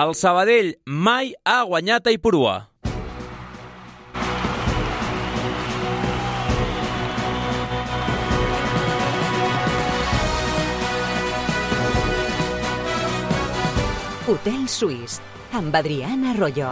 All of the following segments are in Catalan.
El Sabadell mai ha guanyat a Ipurua. Hotel Suís, amb Adrián Arroyo.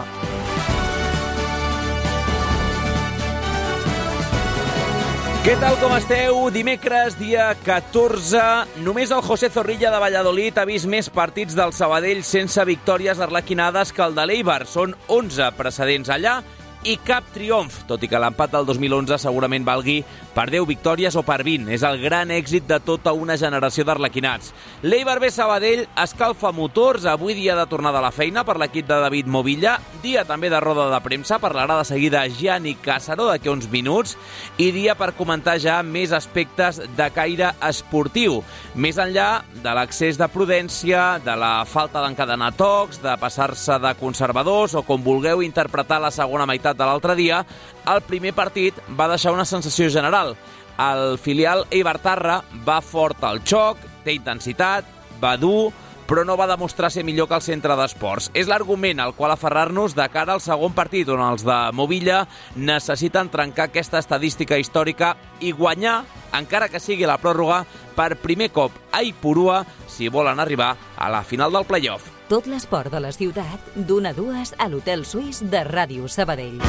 Què tal, com esteu? Dimecres, dia 14. Només el José Zorrilla de Valladolid ha vist més partits del Sabadell sense victòries arlequinades que el de l'Eibar. Són 11 precedents allà i cap triomf, tot i que l'empat del 2011 segurament valgui per 10 victòries o per 20. És el gran èxit de tota una generació d'arlequinats. L'Eibar B Sabadell escalfa motors, avui dia de tornada a la feina per l'equip de David Movilla, dia també de roda de premsa, parlarà de seguida Gianni Cássaro d'aquí uns minuts, i dia per comentar ja més aspectes de caire esportiu, més enllà de l'excés de prudència, de la falta d'encadenar tocs, de passar-se de conservadors o com vulgueu interpretar la segona meitat de l'altre dia. El primer partit va deixar una sensació general. El filial eibartarra va fort al xoc, té intensitat, va dur, però no va demostrar ser millor que el centre d'esports. És l'argument al qual aferrar-nos de cara al segon partit, on els de Movilla necessiten trencar aquesta estadística històrica i guanyar, encara que sigui la pròrroga, per primer cop a Ipurua, si volen arribar a la final del play-off. Tot l'esport de la ciutat, d'1 a 2 a l'Hotel Suís de Ràdio Sabadell.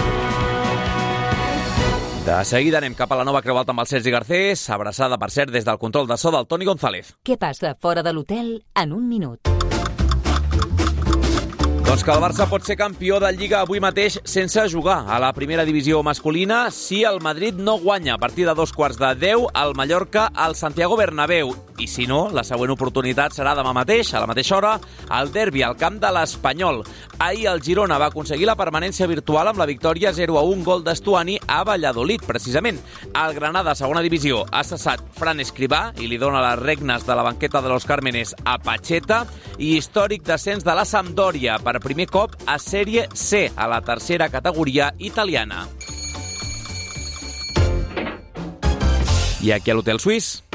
De seguida anem cap a la nova Creu Alta amb el Sergi Garcés, abraçada, per cert, des del control de so del Toni González. Què passa fora de l'hotel en un minut? Doncs que el Barça pot ser campió de Lliga avui mateix sense jugar a la primera divisió masculina si el Madrid no guanya a partir de 2:15 al Mallorca al Santiago Bernabéu. I si no, la següent oportunitat serà demà mateix, a la mateixa hora, al derbi al camp de l'Espanyol. Ahir el Girona va aconseguir la permanència virtual amb la victòria 0-1, gol d'Estuani a Valladolid, precisament. El Granada, segona divisió, ha cessat Fran Escribà i li dona les regnes de la banqueta de los Cármenes a Pacheta, i històric descens de la Sampdoria per primer cop a Sèrie C, a la tercera categoria italiana. I aquí a l'Hotel Suís.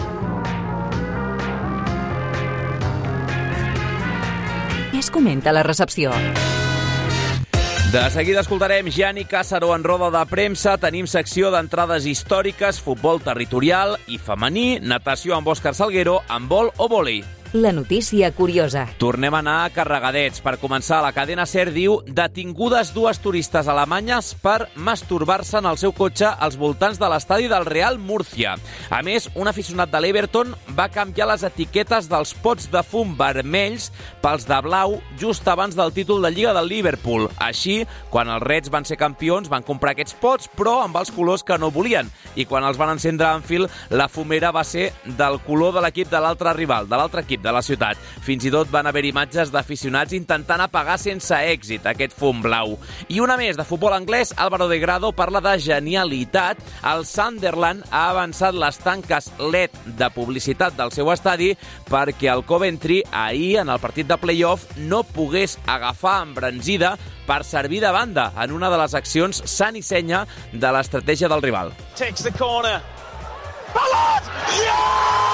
Què es comenta a la recepció? De seguida escoltarem Gianni Cássaro en roda de premsa, tenim secció d'entrades històriques, futbol territorial i femení, natació amb Òscar Salguero, handbol o vòlei. La notícia curiosa. Tornem a anar carregadets. Per començar, la cadena SER diu: detingudes 2 turistes alemanyes per masturbar-se en el seu cotxe als voltants de l'estadi del Real Murcia. A més, un aficionat de l'Everton va canviar les etiquetes dels pots de fum vermells pels de blau just abans del títol de Lliga del Liverpool. Així, quan els Reds van ser campions, van comprar aquests pots, però amb els colors que no volien. I quan els van encendre a Anfield, la fumera va ser del color de l'equip de l'altre rival, de l'altre equip de la ciutat. Fins i tot van haver imatges d'aficionats intentant apagar sense èxit aquest fum blau. I una més, de futbol anglès, Álvaro de Grado parla de genialitat. El Sunderland ha avançat les tanques LED de publicitat del seu estadi perquè el Coventry ahir, en el partit de play-off, no pogués agafar embranzida per servir de banda en una de les accions sant i senya de l'estratègia del rival. Takes the corner. Ballard! Yeah!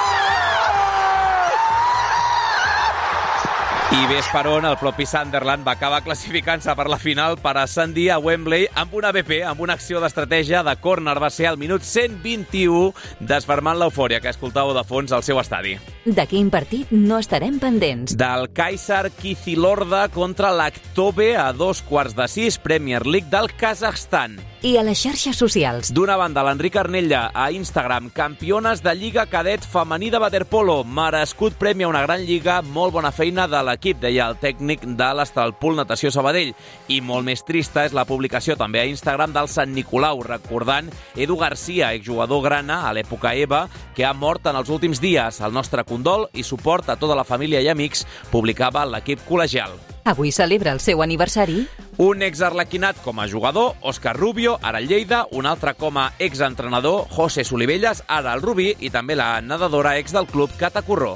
I ves per on el propi Sunderland va acabar classificant-se per la final per ascendir a Wembley amb una BP, amb una acció d'estratègia de córner. Va ser al minut 121, desfermant l'eufòria que escoltàveu de fons al seu estadi. De quin partit no estarem pendents? Del Kaysar Kicilorda contra l'Aktobe a 5:15, Premier League del Kazakhstan. I a les xarxes socials? D'una banda, l'Enric Arnella a Instagram, campiones de Lliga Cadet femení de waterpolo, merescut premi a una gran lliga, molt bona feina de l'equip, deia el tècnic de l'Estalpul Natació Sabadell. I molt més trista és la publicació també a Instagram del Sant Nicolau, recordant Edu Garcia, exjugador grana a l'època EVA, que ha mort en els últims dies. El nostre condol i suport a tota la família i amics, publicava l'equip col·legial. Avui celebra el seu aniversari? Un exarlequinat com a jugador, Òscar Rubio, ara al Lleida, un altre com a exentrenador, José Solivelles, ara al Rubí, i també la nedadora ex del club, Cata Corró.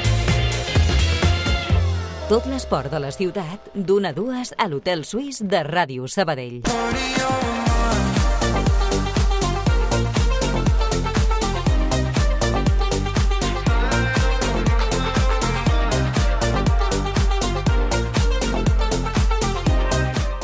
Tot l'esport de la ciutat, d'1 a 2 a l'Hotel Suís de Ràdio Sabadell.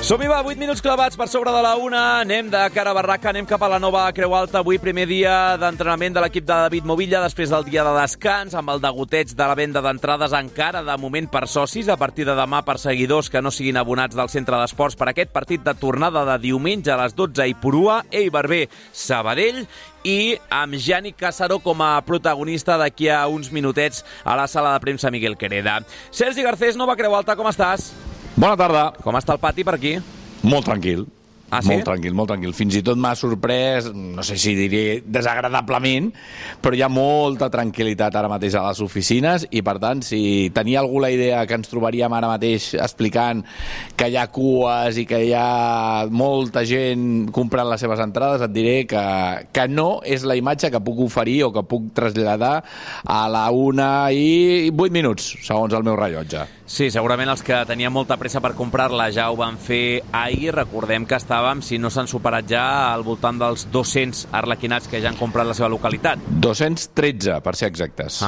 Som-hi, va, 8 minuts clavats per sobre de la 1. Anem de cara a barraca, anem cap a la nova Creu Alta. Avui primer dia d'entrenament de l'equip de David Movilla després del dia de descans, amb el degoteig de la venda d'entrades encara de moment per socis, a partir de demà per seguidors que no siguin abonats del centre d'esports per aquest partit de tornada de diumenge a les 12 a Ipurua, Eibar B, Sabadell, i amb Jani Casaró com a protagonista d'aquí a uns minutets a la sala de premsa Miguel Quereda. Sergi Garcés, nova Creu Alta, com estàs? Bona tarda. Com està el pati per aquí? Molt tranquil. Ah, sí? Molt tranquil. Fins i tot m'ha sorprès, no sé si diré desagradablement, però hi ha molta tranquil·litat ara mateix a les oficines i, per tant, si tenia algú la idea que ens trobaríem ara mateix explicant que hi ha cues i que hi ha molta gent comprant les seves entrades, et diré que no és la imatge que puc oferir o que puc traslladar a la 1:08 minuts, segons el meu rellotge. Sí, segurament els que tenien molta pressa per comprar-la ja ho van fer ahir. Recordem que estàvem, si no s'han superat ja, al voltant dels 200 arlequinats que ja han comprat la seva localitat. 213, per ser exactes.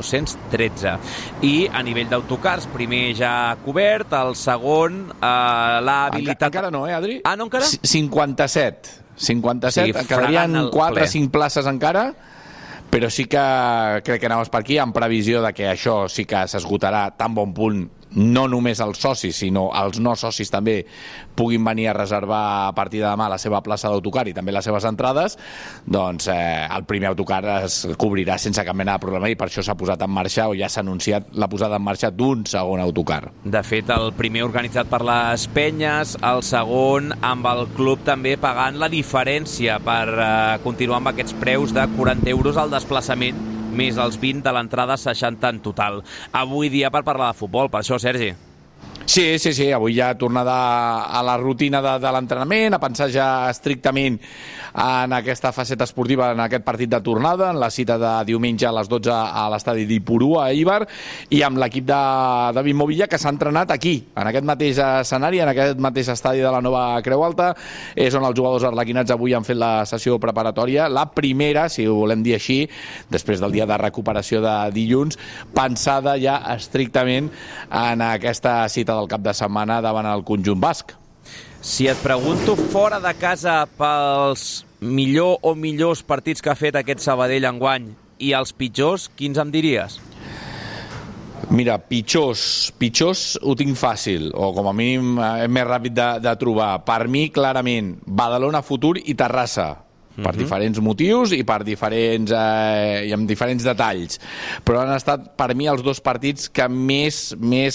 213. I a nivell d'autocars, primer ja cobert, el segon l'ha habilitat... Encara no, Adri? Ah, no encara? 57. Sí, quedarien 4 o 5 places encara, però sí que crec que anaves per aquí en previsió de que això sí que s'esgotarà tan bon punt, no només els socis, sinó els no socis també puguin venir a reservar a partir de demà la seva plaça d'autocar i també les seves entrades, doncs el primer autocar es cobrirà sense cap mena de problema i per això s'ha posat en marxa, o ja s'ha anunciat la posada en marxa d'un segon autocar. De fet, el primer organitzat per les penyes, el segon amb el club també pagant la diferència per continuar amb aquests preus de 40 euros al desplaçament, més els 20 de l'entrada, 60 en total. Avui dia per parlar de futbol, per això, Sergi. Sí, avui ja tornada a la rutina de l'entrenament, a pensar ja estrictament en aquesta faceta esportiva, en aquest partit de tornada, en la cita de diumenge a les 12 a l'estadi d'Ipurua, a Eibar, i amb l'equip de David Movilla, que s'ha entrenat aquí, en aquest mateix escenari, en aquest mateix estadi de la nova Creu Alta. És on els jugadors arlequinats avui han fet la sessió preparatòria, la primera, si ho volem dir així, després del dia de recuperació de dilluns, pensada ja estrictament en aquesta cita del cap de setmana davant el conjunt basc. Si et pregunto fora de casa pels millor o millors partits que ha fet aquest Sabadell enguany i els pitjors, quins em diries? Mira, pitjors ho tinc fàcil, o com a mínim és més ràpid de trobar. Per mi, clarament, Badalona Futur i Terrassa, per diferents motius i per diferents i amb diferents detalls, però han estat per mi els dos partits que més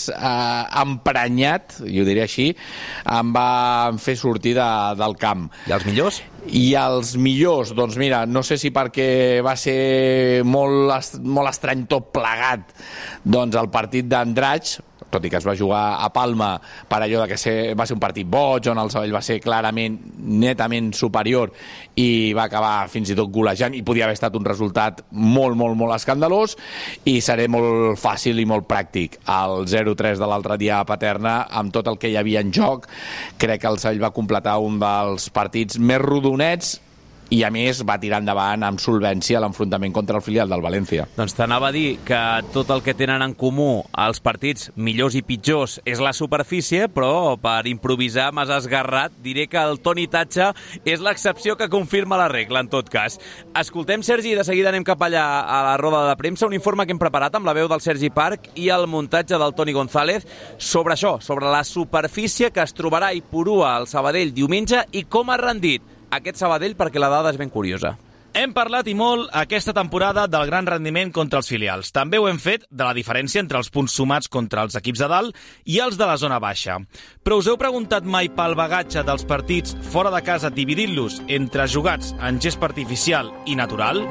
emprenyat, i ho diré així, em van fer sortir del camp. I els millors? I els millors, doncs mira, no sé si perquè va ser molt estrany tot plegat, doncs el partit d'Andratx, tot i que es va jugar a Palma per allò de que va ser un partit boig, on el Sabadell va ser clarament, netament superior i va acabar fins i tot golejant, i podia haver estat un resultat molt escandalós, i seré molt fàcil i molt pràctic. El 0-3 de l'altre dia a Paterna, amb tot el que hi havia en joc, crec que el Sabadell va completar un dels partits més rodonets i a més va tirar endavant amb solvència l'enfrontament contra el filial del València. Doncs t'anava a dir que tot el que tenen en comú els partits millors i pitjors és la superfície, però per improvisar m'has esgarrat, diré que el Toni Tatxa és l'excepció que confirma la regla, en tot cas. Escoltem, Sergi, i de seguida anem cap allà a la roda de premsa, un informe que hem preparat amb la veu del Sergi Parc i el muntatge del Toni González sobre això, sobre la superfície que es trobarà a Ipurua al Sabadell diumenge i com ha rendit aquest Sabadell, perquè la dada és ben curiosa. Hem parlat i molt aquesta temporada del gran rendiment contra els filials. També ho hem fet de la diferència entre els punts sumats contra els equips de dalt i els de la zona baixa. Però us heu preguntat mai pel bagatge dels partits fora de casa dividint-los entre jugats en gespa artificial i natural?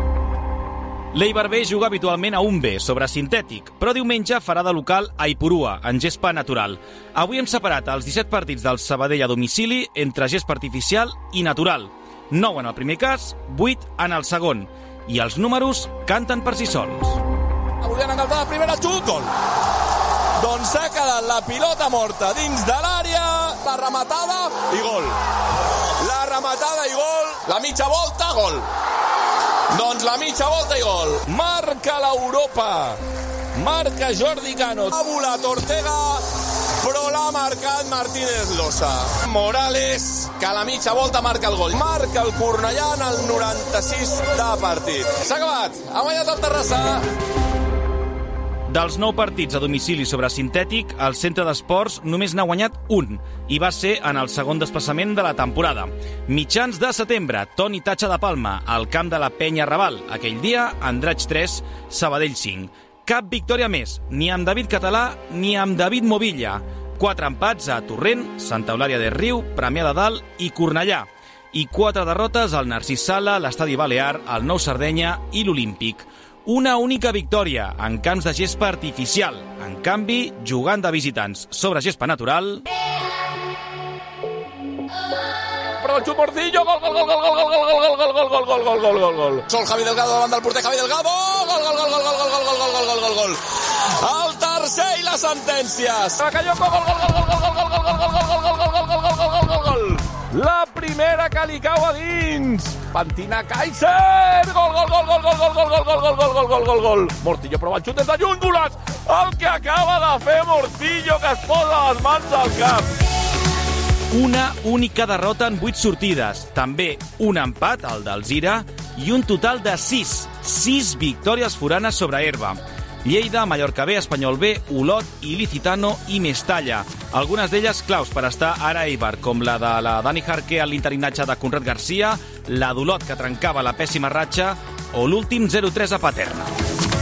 L'Eibar B juga habitualment a un B sobre sintètic, però diumenge farà de local a Ipurua, en gespa natural. Avui hem separat els 17 partits del Sabadell a domicili entre gespa artificial i natural. 9 en el primer cas, 8 en el segon. I els números canten per si sols. Volien engaltar la primera, xut, gol! Doncs s'ha quedat la pilota morta dins de l'àrea, la rematada i gol. La rematada i gol, la mitja volta, gol. Doncs la mitja volta i gol. Marca l'Europa. Marca Jordi Cano. Ha volat Ortega però l'ha marcat Martínez Losa. Morales, que a la mitja volta marca el gol. Marca el Cornellà en el 96 de partit. S'ha acabat, ha guanyat el Terrassa. Dels 9 partits a domicili sobre sintètic, el centre d'esports només n'ha guanyat un, i va ser en el segon desplaçament de la temporada. Mitjans de setembre, Toni Tatxa de Palma, al camp de la Penya Raval. Aquell dia, Andratx 3, Sabadell 5. Cap victòria més, ni amb David Català ni amb David Movilla. 4 empats a Torrent, Santa Eulària de Riu, Premià de Dalt i Cornellà. I 4 derrotes al Narcís Sala, l'Estadi Balear, el Nou Sardenya i l'Olímpic. Una única victòria en camps de gespa artificial. En canvi, jugant de visitants sobre gespa natural... Però el xut Morcillo, gol, gol, gol, gol, gol, gol, gol, gol, gol, gol, gol, gol, gol, gol, gol. Sol Javi Delgado davant del porter, Javi Delgado, gol, gol, gol, gol, gol, gol, gol, gol, gol, gol, gol. El tercer i la sentència. Bacallongo, gol, gol, gol, gol, gol, gol, gol, gol, gol, gol, gol, gol, gol, gol, gol, gol, gol. La primera que li cau a dins. Pentina Kaiser, gol, gol, gol, gol, gol, gol, gol, gol, gol, gol, gol, gol, gol, gol. Morcillo prova el xut des de lluny, golaç. El que acaba de fer Morcillo, que es posa les mans al cap. Una única derrota en 8 sortides, també un empat, el d'Alzira, i un total de 6 victòries foranes sobre herba. Lleida, Mallorca B, Espanyol B, Olot, Ilicitano i Mestalla. Algunes d'elles claus per estar ara a Eibar, com la de la Dani Jarque a l'interinatge de Conrad Garcia, la d'Olot que trencava la pèssima ratxa o l'últim 0-3 a Paterna.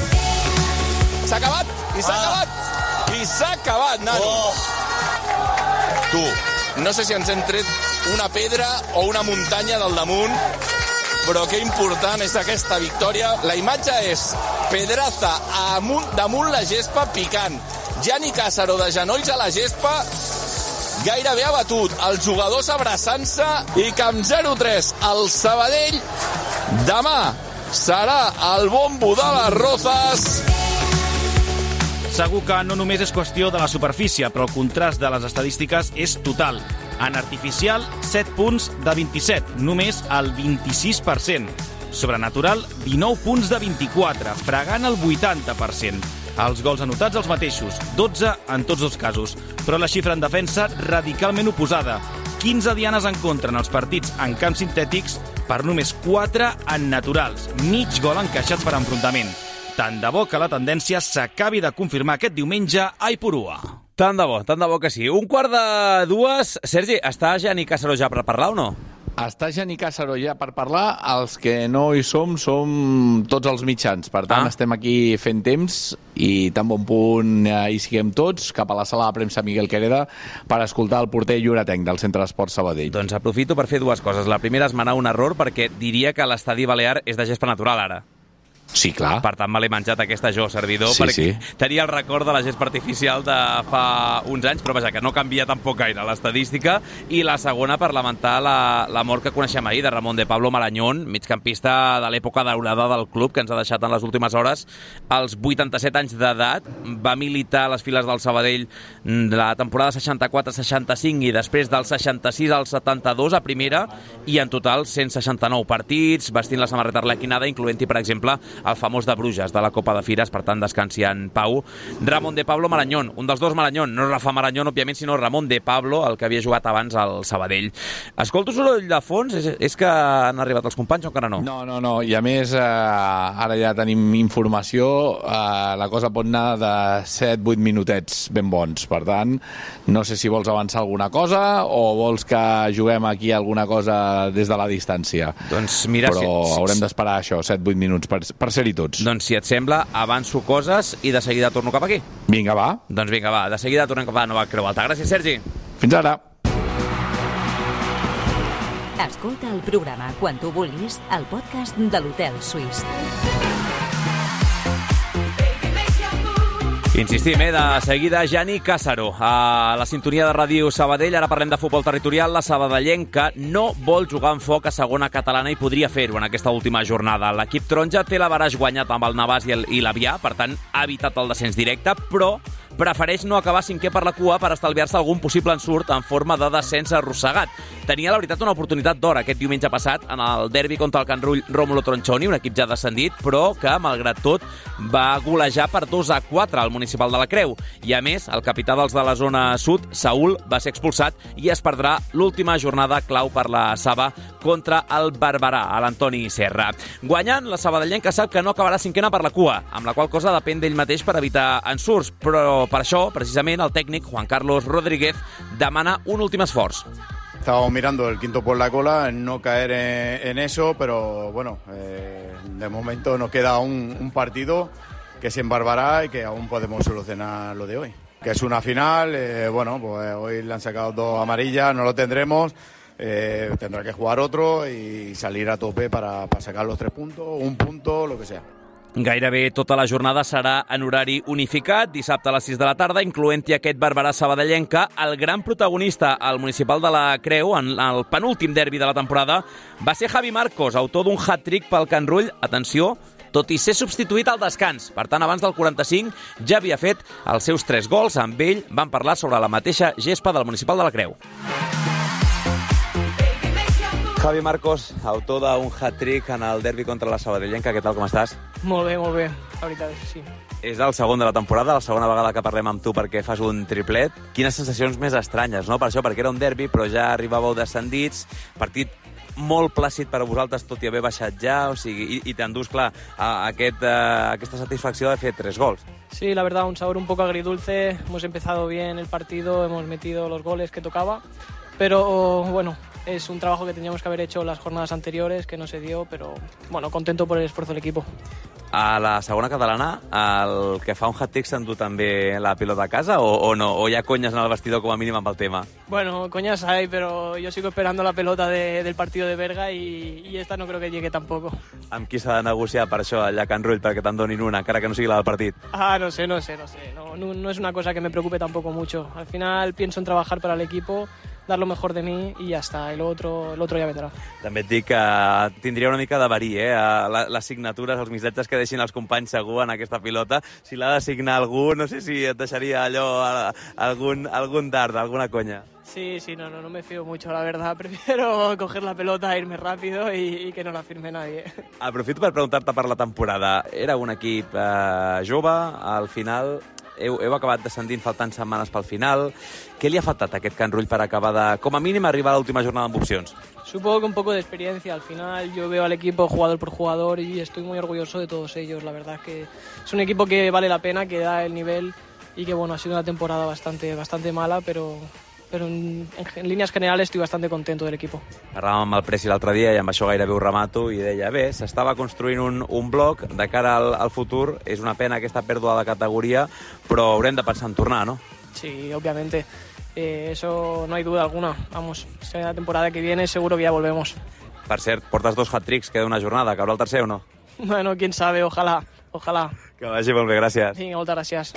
S'ha acabat, i s'ha acabat, i s'ha acabat, nano. Tu, no sé si ens hem tret una pedra o una muntanya del damunt, però que important és aquesta victòria. La imatge és Pedraza damunt la gespa picant. Gianni Càssaro de genolls a la gespa, gairebé abatut. Els jugadors abraçant-se i que amb 0-3 el Sabadell demà serà el bombo de les Rozas. Segur que no només és qüestió de la superfície, però el contrast de les estadístiques és total. En artificial, 7 punts de 27, només el 26%. Sobrenatural, 19 punts de 24, fregant el 80%. Els gols anotats els mateixos, 12 en tots dos casos. Però la xifra en defensa radicalment oposada. 15 dianes en contra en els partits en camps sintètics per només 4 en naturals. Mig gol encaixat per enfrontament. Tant de bo que la tendència s'acabi de confirmar aquest diumenge a Ipurua. Tant de bo que sí. 1:45. Sergi, està Gianni Càssaro ja per parlar o no? Està Gianni Càssaro ja per parlar. Els que no hi som tots els mitjans. Per tant, estem aquí fent temps i tan bon punt hi siguem tots cap a la sala de premsa Miguel Quereda per escoltar el porter lloretenc del Centre d'Esports Sabadell. Doncs aprofito per fer dues coses. La primera és manar un error perquè diria que l'estadi Balear és de gespa natural ara. Sí, clar. Per tant, me l'he menjat aquesta jo, servidor, sí, perquè sí. Tenia el record de la gespa artificial de fa uns anys, però vaja, que no canvia tampoc gaire l'estadística. I la segona, per lamentar la mort que coneixem ahir, de Ramon de Pablo Marañón, migcampista de l'època daurada del club, que ens ha deixat en les últimes hores. Als 87 anys d'edat, va militar a les files del Sabadell de la temporada 64-65 i després del 66 al 72 a primera, i en total 169 partits, vestint la samarreta arlequinada, incloent-hi, per exemple, el famós de Bruges, de la Copa de Fires, per tant, descansi en pau. Ramon de Pablo Marañón, un dels dos Marañón, no Rafa Marañón, òbviament, sinó Ramon de Pablo, el que havia jugat abans al Sabadell. Escolto soroll de fons, és que han arribat els companys o encara no? No, i a més, ara ja tenim informació, la cosa pot anar de 7-8 minutets ben bons, per tant, no sé si vols avançar alguna cosa o vols que juguem aquí alguna cosa des de la distància. Doncs mira, però haurem d'esperar això, 7-8 minuts per ser-hi tots. Doncs si et sembla, avanço coses i de seguida torno cap aquí. Vinga, va. Doncs vinga, va, de seguida tornem cap a Nova Creu Alta. Gràcies, Sergi. Fins ara. Escolta el programa quan tu vulguis al podcast de l'Hotel Suís. Insistim, de seguida Gianni Càssaro a la sintonia de Ràdio Sabadell. Ara parlem de futbol territorial. La sabadellenca no vol jugar en foc a segona catalana i podria fer-ho en aquesta última jornada. L'equip taronja té l'Avaraix guanyat amb el Navàs i l'Avià, per tant ha evitat el descens directe, però prefereix no acabar cinquè per la cua per estalviar-se algun possible ensurt en forma de descens arrossegat. Tenia, la veritat, una oportunitat d'or aquest diumenge passat en el derbi contra el Can Rull Rómulo Tronchoni, un equip ja descendit, però que, malgrat tot, va golejar per 2-4 al Municipal municipal de la Creu. I a més, el capità dels de la zona sud, Saúl, va ser expulsat i es perdrà l'última jornada clau per la Saba contra el Barberà, a l'Antoni Serra. Guanyant, la sabadellenca sap que no acabarà cinquena per la cua, amb la qual cosa depèn d'ell mateix per evitar ensurts, però per això, precisament, el tècnic Juan Carlos Rodríguez demana un últim esforç. Estábamos mirando el quinto por la cola, no caer en eso, pero bueno, de momento nos queda un partido que es en Barberá y que aún podemos solucionar lo de hoy. Que es una final, bueno, pues hoy le han sacado 2 amarillas, no lo tendremos, tendrá que jugar otro y salir a tope para sacar los 3 puntos, 1 punto, lo que sea. Gairebé tota la jornada serà en horari unificat, dissabte a les 6 de la tarda, incloent-hi aquest Barberà sabadellenca. El gran protagonista al municipal de la Creu, en el penúltim derbi de la temporada, va ser Javi Marcos, autor d'un hat-trick pel Can Rull. Atenció, tot i ser substituït al descans. Per tant, abans del 45 ja havia fet els seus 3 gols. Amb ell van parlar sobre la mateixa gespa del municipal de la Creu. Javi Marcos, autor d'un hat-trick en el derbi contra la sabadellenca. Què tal, com estàs? Molt bé, la veritat és que sí. És el segon de la temporada, la segona vegada que parlem amb tu perquè fas un triplet. Quines sensacions més estranyes, no? Per això, perquè era un derbi, però ja arribàveu descendits, partit molt plàcid per a vosaltres, tot i haver baixat ja, o sigui, i t'endús, clar, aquesta satisfacció de fer 3 gols. Sí, la verdad, un sabor un poco agridulce. Hemos empezado bien el partido, hemos metido los goles que tocaba, pero bueno, es un trabajo que teníamos que haber hecho las jornadas anteriores, que no se dio, pero bueno, contento por el esfuerzo del equipo. A la segona catalana, el que fa un hat-trick s'endú també la pilota a casa o no? O hi ha conyes en el vestidor com a mínim amb el tema? Bueno, coñas hay, pero yo sigo esperando la pelota del partido de Berga y esta no creo que llegue tampoco. Amb qui s'ha de negociar per això allà a Can Rull perquè te'n donin una, encara que no sigui la del partit? No sé. No es una cosa que me preocupe tampoco mucho. Al final pienso en trabajar para el equipo, dar lo mejor de mí y ya está. El otro ya vendrà. També et dic que tindria una mica de verí, les signatures, els missatges que deixin els companys segur en aquesta pilota. Si l'ha de signar algú, no sé si et deixaria allò algun dard, alguna conya. Sí, no me fío mucho, la verdad. Prefiero coger la pelota, irme rápido y que no la firme nadie. Aprofito per preguntar-te per la temporada. Era un equip jove, al final heu acabat descendint faltant setmanes pel final. Què li ha faltat a aquest Can Rull per acabar de, com a mínim, arribar a l'última jornada amb opcions? Supongo que un poco de experiencia. Al final yo veo al equipo jugador por jugador y estoy muy orgulloso de todos ellos. La verdad es que es un equipo que vale la pena, que da el nivel y que bueno, ha sido una temporada bastante mala, pero en línies generals estic bastant contento del equipo. Parlàvem amb el Presi l'altre dia i amb això gairebé ho remato i deia, bé, s'estava construint un bloc de cara al futur, és una pena aquesta pèrdua de categoria, però haurem de pensar en tornar, no? Sí, obviamente. Eso no hay duda alguna. Vamos, la temporada que viene seguro que ya volvemos. Per cert, portes 2 hat-tricks, queda una jornada, cabrà el tercer o no? Bueno, quién sabe, ojalá. Que vagi molt bé, gràcies. Vinga, moltes gràcies.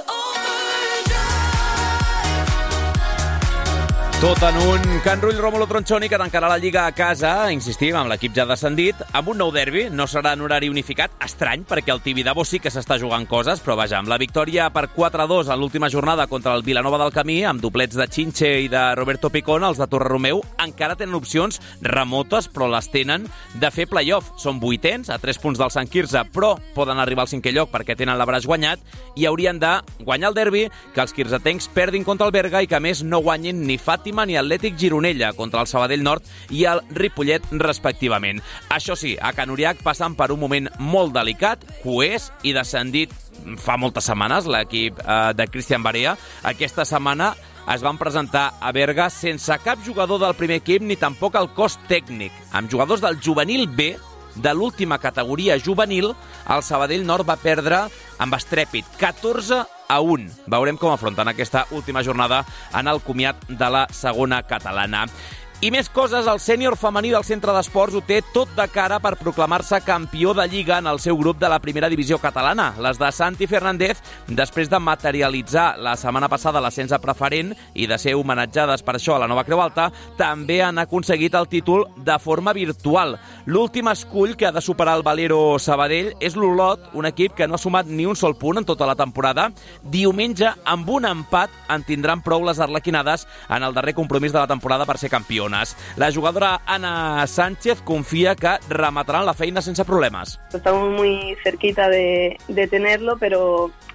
Tot en un Can Rull Rómulo Tronchoni que tancarà la Lliga a casa, insistim, amb l'equip ja descendit, amb un nou derbi. No serà en horari unificat, estrany, perquè el Tibidabo sí que s'està jugant coses, però vaja, amb la victòria per 4-2 en l'última jornada contra el Vilanova del Camí, amb doblets de Chinche i de Roberto Picón, els de Torreromeu encara tenen opcions remotes, però les tenen de fer play-off. Són 8ens, a 3 punts del Sant Quirze, però poden arribar al 5è lloc perquè tenen l'Abraç guanyat i haurien de guanyar el derbi, que els quirzetencs perdin contra el Berga i que, a més, no guanyin ni Fàtima ni Atlètic Gironella contra el Sabadell Nord i el Ripollet, respectivament. Això sí, a Can Uriach passen per un moment molt delicat, coès i descendit fa moltes setmanes, l'equip de Cristian Barea. Aquesta setmana es van presentar a Berga sense cap jugador del primer equip ni tampoc el cos tècnic. Amb jugadors del juvenil B, de l'última categoria juvenil, el Sabadell Nord va perdre amb estrèpit 14-1. Veurem com afronten aquesta última jornada en el comiat de la segona catalana. I més coses, el sènior femení del Centre d'Esports ho té tot de cara per proclamar-se campió de Lliga en el seu grup de la primera divisió catalana. Les de Santi Fernández, després de materialitzar la setmana passada l'ascens a preferent i de ser homenatjades per això a la Nova Creu Alta, també han aconseguit el títol de forma virtual. L'últim escull que ha de superar el Valero Sabadell és l'Olot, un equip que no ha sumat ni un sol punt en tota la temporada. Diumenge, amb un empat, en tindran prou les arlequinades en el darrer compromís de la temporada per ser campions. La jugadora Ana Sánchez confía que rematarán la feina sense problemas. Estamos muy cerquita de tenerlo, pero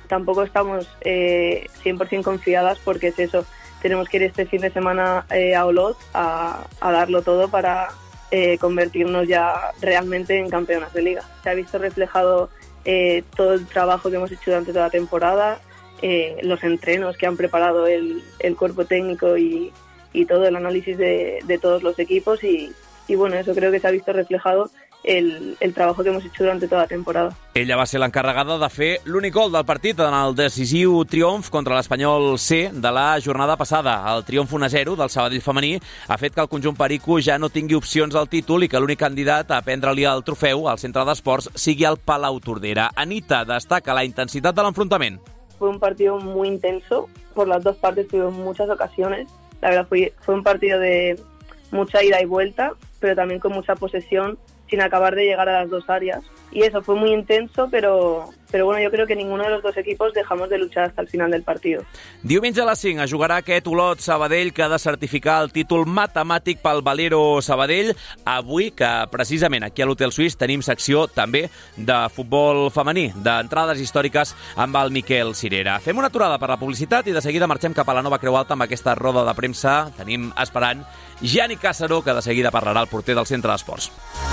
tampoco estamos 100% confiadas porque es eso, tenemos que ir este fin de semana a Olot a darlo todo para convertirnos ya realmente en campeonas de liga. Se ha visto reflejado todo el trabajo que hemos hecho durante toda la temporada, los entrenos que han preparado el cuerpo técnico y todo el análisis de todos los equipos y bueno, eso creo que se ha visto reflejado el trabajo que hemos hecho durante toda la temporada. Ella va ser l'encarregada de fer l'únic gol del partit en el decisiu triomf contra l'Espanyol C de la jornada passada. El triomf 1-0 del Sabadell femení ha fet que el conjunt perico ja no tingui opcions al títol i que l'únic candidat a prendre-li el trofeu al centre d'esports sigui el Palau Tordera. Anita destaca la intensitat de l'enfrontament. Fue un partido muy intenso, por las dos partes tuvimos muchas ocasiones. La verdad fue un partido de mucha ida y vuelta, pero también con mucha posesión, sin acabar de llegar a las dos áreas. Y eso fue muy intenso, pero bueno, yo creo que ninguno de los dos equipos dejamos de luchar hasta el final del partido. Diumenge a les 5 es jugarà aquest Olot-Sabadell que ha de certificar el títol matemàtic pel Valero Sabadell. Avui, que precisament aquí a l'Hotel Suís tenim secció també de futbol femení, d'entrades històriques amb el Miquel Cirera. Fem una aturada per la publicitat i de seguida marxem cap a la nova Creu Alta amb aquesta roda de premsa. Tenim esperant Gianni Càssaro, que de seguida parlarà el porter del centre d'esports.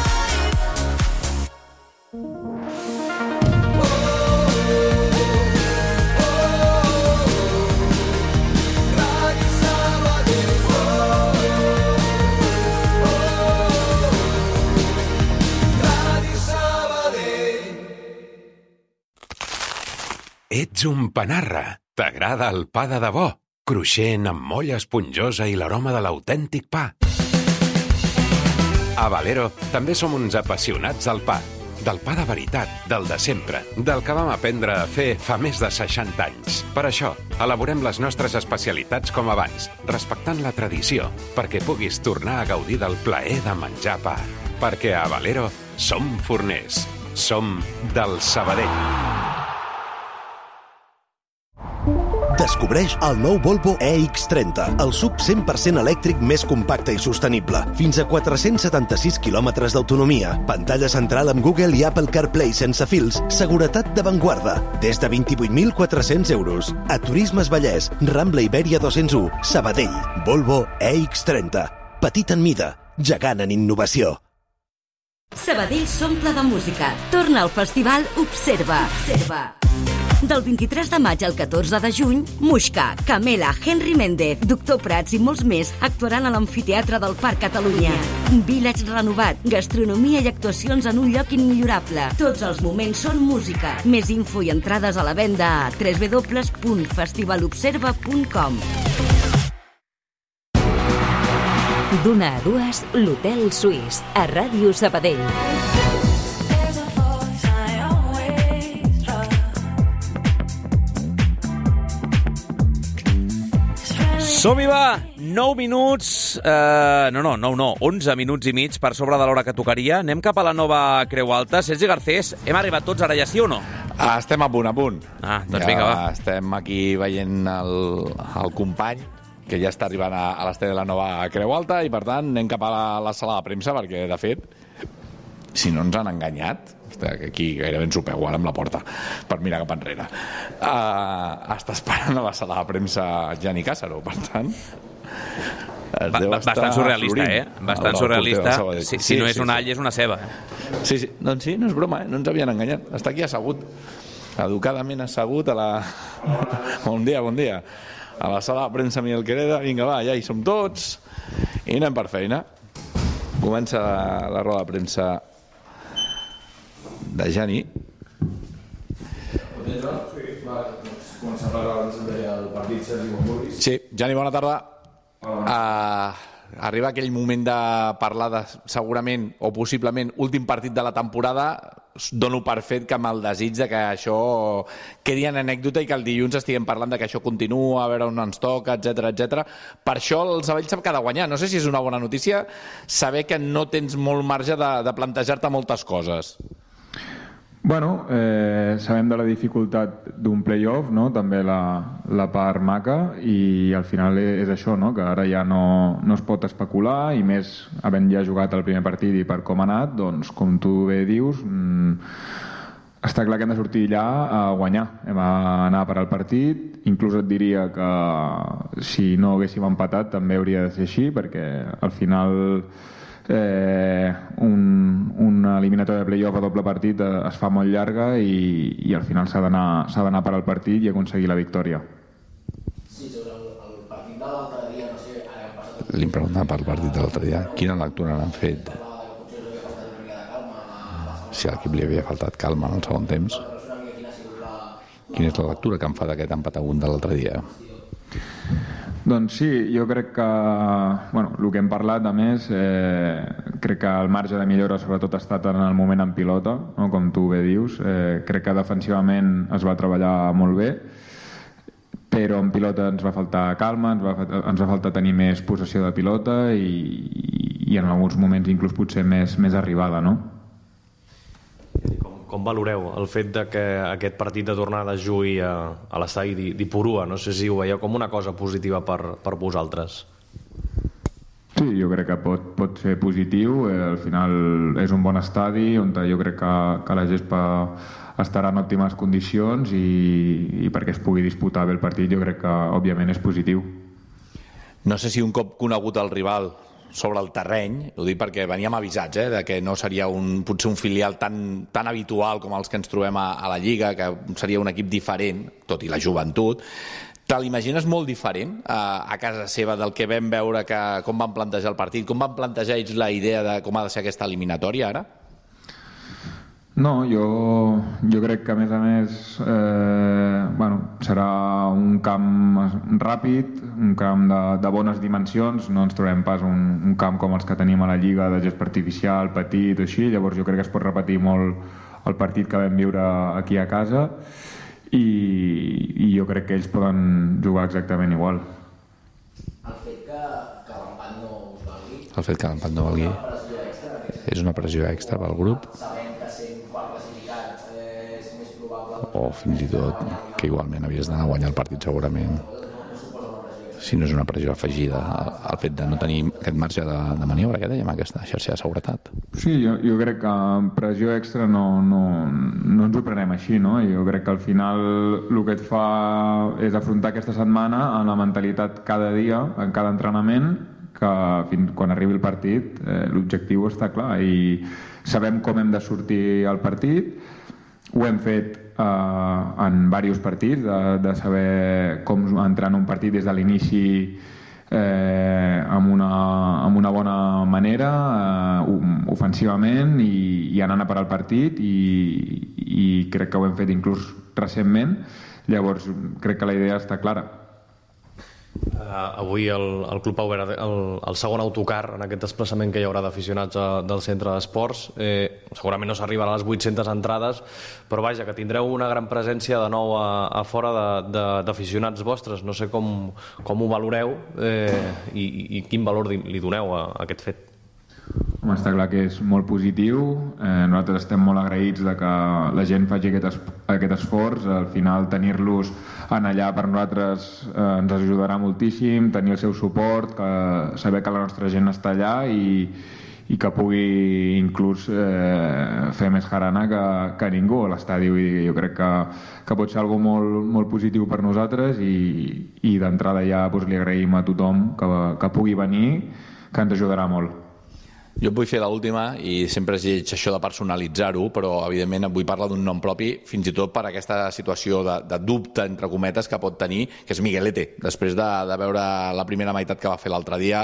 Ets un panarra. T'agrada el pa de debò? Cruixent, amb molla esponjosa i l'aroma de l'autèntic pa. A Valero també som uns apassionats del pa. Del pa de veritat, del de sempre, del que vam aprendre a fer fa més de 60 anys. Per això, elaborem les nostres especialitats com abans, respectant la tradició, perquè puguis tornar a gaudir del plaer de menjar pa. Perquè a Valero som forners. Som del Sabadell. Descobreix el nou Volvo EX30, el SUV 100% elèctric més compacte i sostenible. Fins a 476 quilòmetres d'autonomia, pantalla central amb Google i Apple CarPlay sense fils, seguretat d'avantguarda, des de 28.400 euros. A Turismes Vallès, Rambla Ibèria 201, Sabadell. Volvo EX30. Petit en mida, gegant en innovació. Sabadell s'omple de música. Torna al festival Observa. Del 23 de maig al 14 de juny, Muixca, Camela, Henry Méndez, Doctor Prats i molts més actuaran a l'Amfiteatre del Parc Catalunya. Village renovat, gastronomia i actuacions en un lloc immillorable. Tots els moments són música. Més info i entrades a la venda a www.festivalobserva.com. D'una a dues, l'Hotel Suís, a Ràdio Sabadell. Som-hi, va! 9 minuts... No, 11 minuts i mig per sobre de l'hora que tocaria. Anem cap a la nova Creu Alta. Sergi Garcés, hem arribat tots ara ja, sí o no? Estem a punt. Doncs ja vinga, va. Estem aquí veient el company que ja està arribant a l'estadi de la nova Creu Alta i, per tant, anem cap a la sala de premsa perquè, de fet, si no ens han enganyat, aquí gairebé ens ho peu ara amb la porta per mirar cap enrere, està esperant a la sala de premsa Gianni Càssaro, per tant bastant surrealista, bastant surrealista. Si no és un all, és una ceba. Sí, doncs sí, no és broma, no ens havien enganyat. Està aquí assegut, educadament assegut a la... Bon dia a la sala de premsa Miguel Quereda. Vinga, va, ja hi som tots i anem per feina. Comença la roda de premsa de Gianni. Sí, Gianni, bona tarda. Arriba aquell moment de parlar de, segurament, o possiblement, últim partit de la temporada. Dono per fet que amb el desig de que això quedi en anècdota i que el dilluns estiguem parlant de que això continua, a veure on ens toca, etc. Per això el Sabadell sap que ha de guanyar. No sé si és una bona notícia saber que no tens molt marge de plantejar-te moltes coses. Bueno, sabem de la dificultat d'un play-off, no? També la part maca, i al final és això, no? Que ara ja no es pot especular, i més havent ja jugat el primer partit i per com ha anat, doncs com tu bé dius, està clar que hem de sortir allà a guanyar, hem d'anar per al partit, inclús et diria que si no haguéssim empatat també hauria de ser així, perquè al final una eliminatòria de play-off a doble partit es fa molt llarga i al final s'ha d'anar per al partit i aconseguir la victòria. Sí, sobre el partit de l'altre dia, no sé, ara hem passat... Li preguntava per el partit de l'altre dia, quina lectura n'han fet? Si a l'equip li havia faltat calma en el segon temps. Quina és la lectura que em fa d'aquest empat a 1 de l'altre dia? Doncs sí, jo crec que el que hem parlat a més, crec que el marge de millora sobretot ha estat en el moment en pilota, no? Com tu bé dius, crec que defensivament es va treballar molt bé, però en pilota ens va faltar calma, ens va faltar tenir més possessió de pilota i en alguns moments inclús potser més arribada, no? Com valoreu el fet de que aquest partit de tornada es jugui a l'estadi d'Ipurua? No sé si ho veieu com una cosa positiva per vosaltres. Sí, jo crec que pot ser positiu. Al final és un bon estadi on jo crec que la gespa estarà en òptimes condicions i perquè es pugui disputar bé el partit jo crec que òbviament és positiu. No sé si un cop conegut el rival sobre el terreny, ho dic perquè veníem avisats de que no seria potser un filial tan habitual com els que ens trobem a la Lliga, que seria un equip diferent, tot i la joventut. Te l'imagines molt diferent a casa seva del que vam veure com van plantejar el partit, com van plantejar ells la idea de com ha de ser aquesta eliminatòria ara? No, jo crec que a més serà un camp ràpid, un camp de bones dimensions, no ens trobarem pas un camp com els que tenim a la Lliga de gespa artificial, petit o així, llavors jo crec que es pot repetir molt el partit que vam viure aquí a casa i jo crec que ells poden jugar exactament igual. El fet que l'empat no us valgui... El fet que l'empat no valgui és una pressió extra pel grup. O fins i tot que igualment havies d'anar a guanyar el partit segurament, si no és una pressió afegida al fet de no tenir aquest marge de maniobra que dèiem, aquesta xarxa de seguretat. Sí, jo crec que pressió extra no ens ho prenem així, no? Jo crec que al final el que et fa és afrontar aquesta setmana amb la mentalitat cada dia, en cada entrenament, que fins quan arribi el partit l'objectiu està clar i sabem com hem de sortir al partit. Ho hem fet en diversos partits, de saber com entrar en un partit des de l'inici amb una bona manera, ofensivament i anant a parar el partit i crec que ho hem fet inclús recentment, llavors crec que la idea està clara. Avui el club ha obert el segon autocar en aquest desplaçament que hi haurà d'aficionats del centre d'esports. Segurament no s'arribarà a les 800 entrades, però vaja, que tindreu una gran presència de nou a fora d'aficionats vostres. No sé com ho valoreu i quin valor li doneu a aquest fet. Està clar que és molt positiu. Nosaltres estem molt agraïts de que la gent faci aquest esforç. Al final tenir-los allà per nosaltres ens ajudarà moltíssim, tenir el seu suport, saber que la nostra gent està allà i que pugui inclús fer més jarana que ningú a l'estadi. Jo crec que pot ser algo molt positiu per nosaltres i d'entrada ja li agraïm a tothom que pugui venir, que ens ajudarà molt. Jo et vull fer l'última i sempre es lleig això de personalitzar-ho, però evidentment vull parlar d'un nom propi, fins i tot per aquesta situació de dubte, entre cometes, que pot tenir, que és Miguelete, després de veure la primera meitat que va fer l'altre dia.